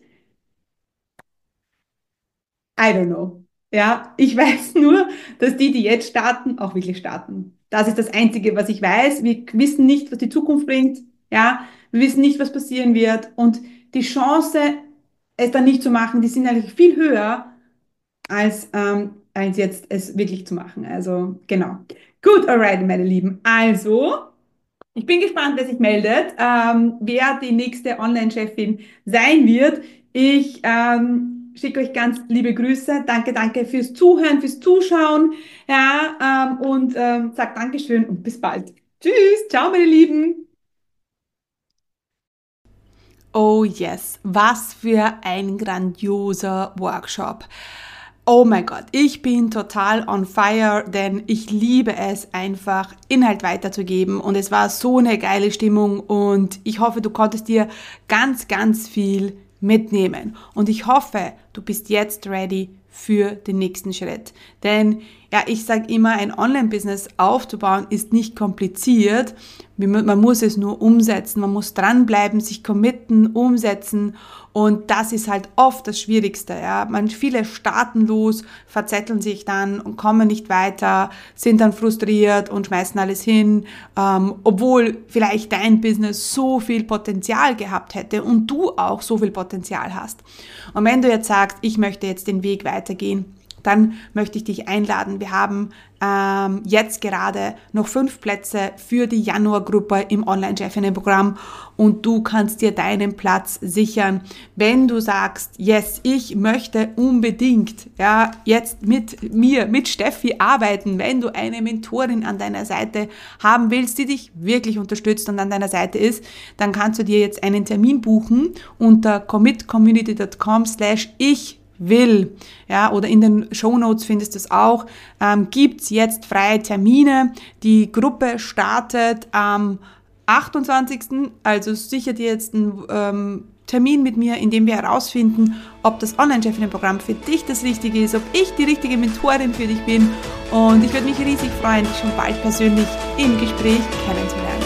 I don't know. Ja, ich weiß nur, dass die jetzt starten, auch wirklich starten. Das ist das Einzige, was ich weiß. Wir wissen nicht, was die Zukunft bringt. Ja, wir wissen nicht, was passieren wird. Und die Chance, es dann nicht zu machen, die sind eigentlich viel höher, als jetzt es wirklich zu machen. Also, genau. Gut, alright, meine Lieben. Also, ich bin gespannt, wer sich meldet, wer die nächste Online-Chefin sein wird. Ich schicke euch ganz liebe Grüße. Danke, danke fürs Zuhören, fürs Zuschauen. Ja, und sag Dankeschön und bis bald. Tschüss, ciao, meine Lieben. Oh yes, was für ein grandioser Workshop. Oh mein Gott, ich bin total on fire, denn ich liebe es einfach, Inhalt weiterzugeben und es war so eine geile Stimmung und ich hoffe, du konntest dir ganz, ganz viel mitnehmen und ich hoffe, du bist jetzt ready für den nächsten Schritt. Denn ja, ich sage immer, ein Online-Business aufzubauen ist nicht kompliziert. Man muss es nur umsetzen, man muss dranbleiben, sich committen, umsetzen und das ist halt oft das Schwierigste. Ja. Viele starten los, verzetteln sich dann und kommen nicht weiter, sind dann frustriert und schmeißen alles hin, obwohl vielleicht dein Business so viel Potenzial gehabt hätte und du auch so viel Potenzial hast. Und wenn du jetzt sagst, ich möchte jetzt den Weg weitergehen, dann möchte ich dich einladen. Wir haben jetzt gerade noch 5 Plätze für die Januargruppe im Online-Chefinnen-Programm und du kannst dir deinen Platz sichern. Wenn du sagst, yes, ich möchte unbedingt ja, jetzt mit mir, mit Steffi arbeiten, wenn du eine Mentorin an deiner Seite haben willst, die dich wirklich unterstützt und an deiner Seite ist, dann kannst du dir jetzt einen Termin buchen unter commitcommunity.com/ich will, ja, oder in den Shownotes findest du es auch, gibt's jetzt freie Termine. Die Gruppe startet am 28., also sicher dir jetzt einen Termin mit mir, in dem wir herausfinden, ob das Online-Chefinnen-Programm für dich das Richtige ist, ob ich die richtige Mentorin für dich bin und ich würde mich riesig freuen, dich schon bald persönlich im Gespräch kennenzulernen.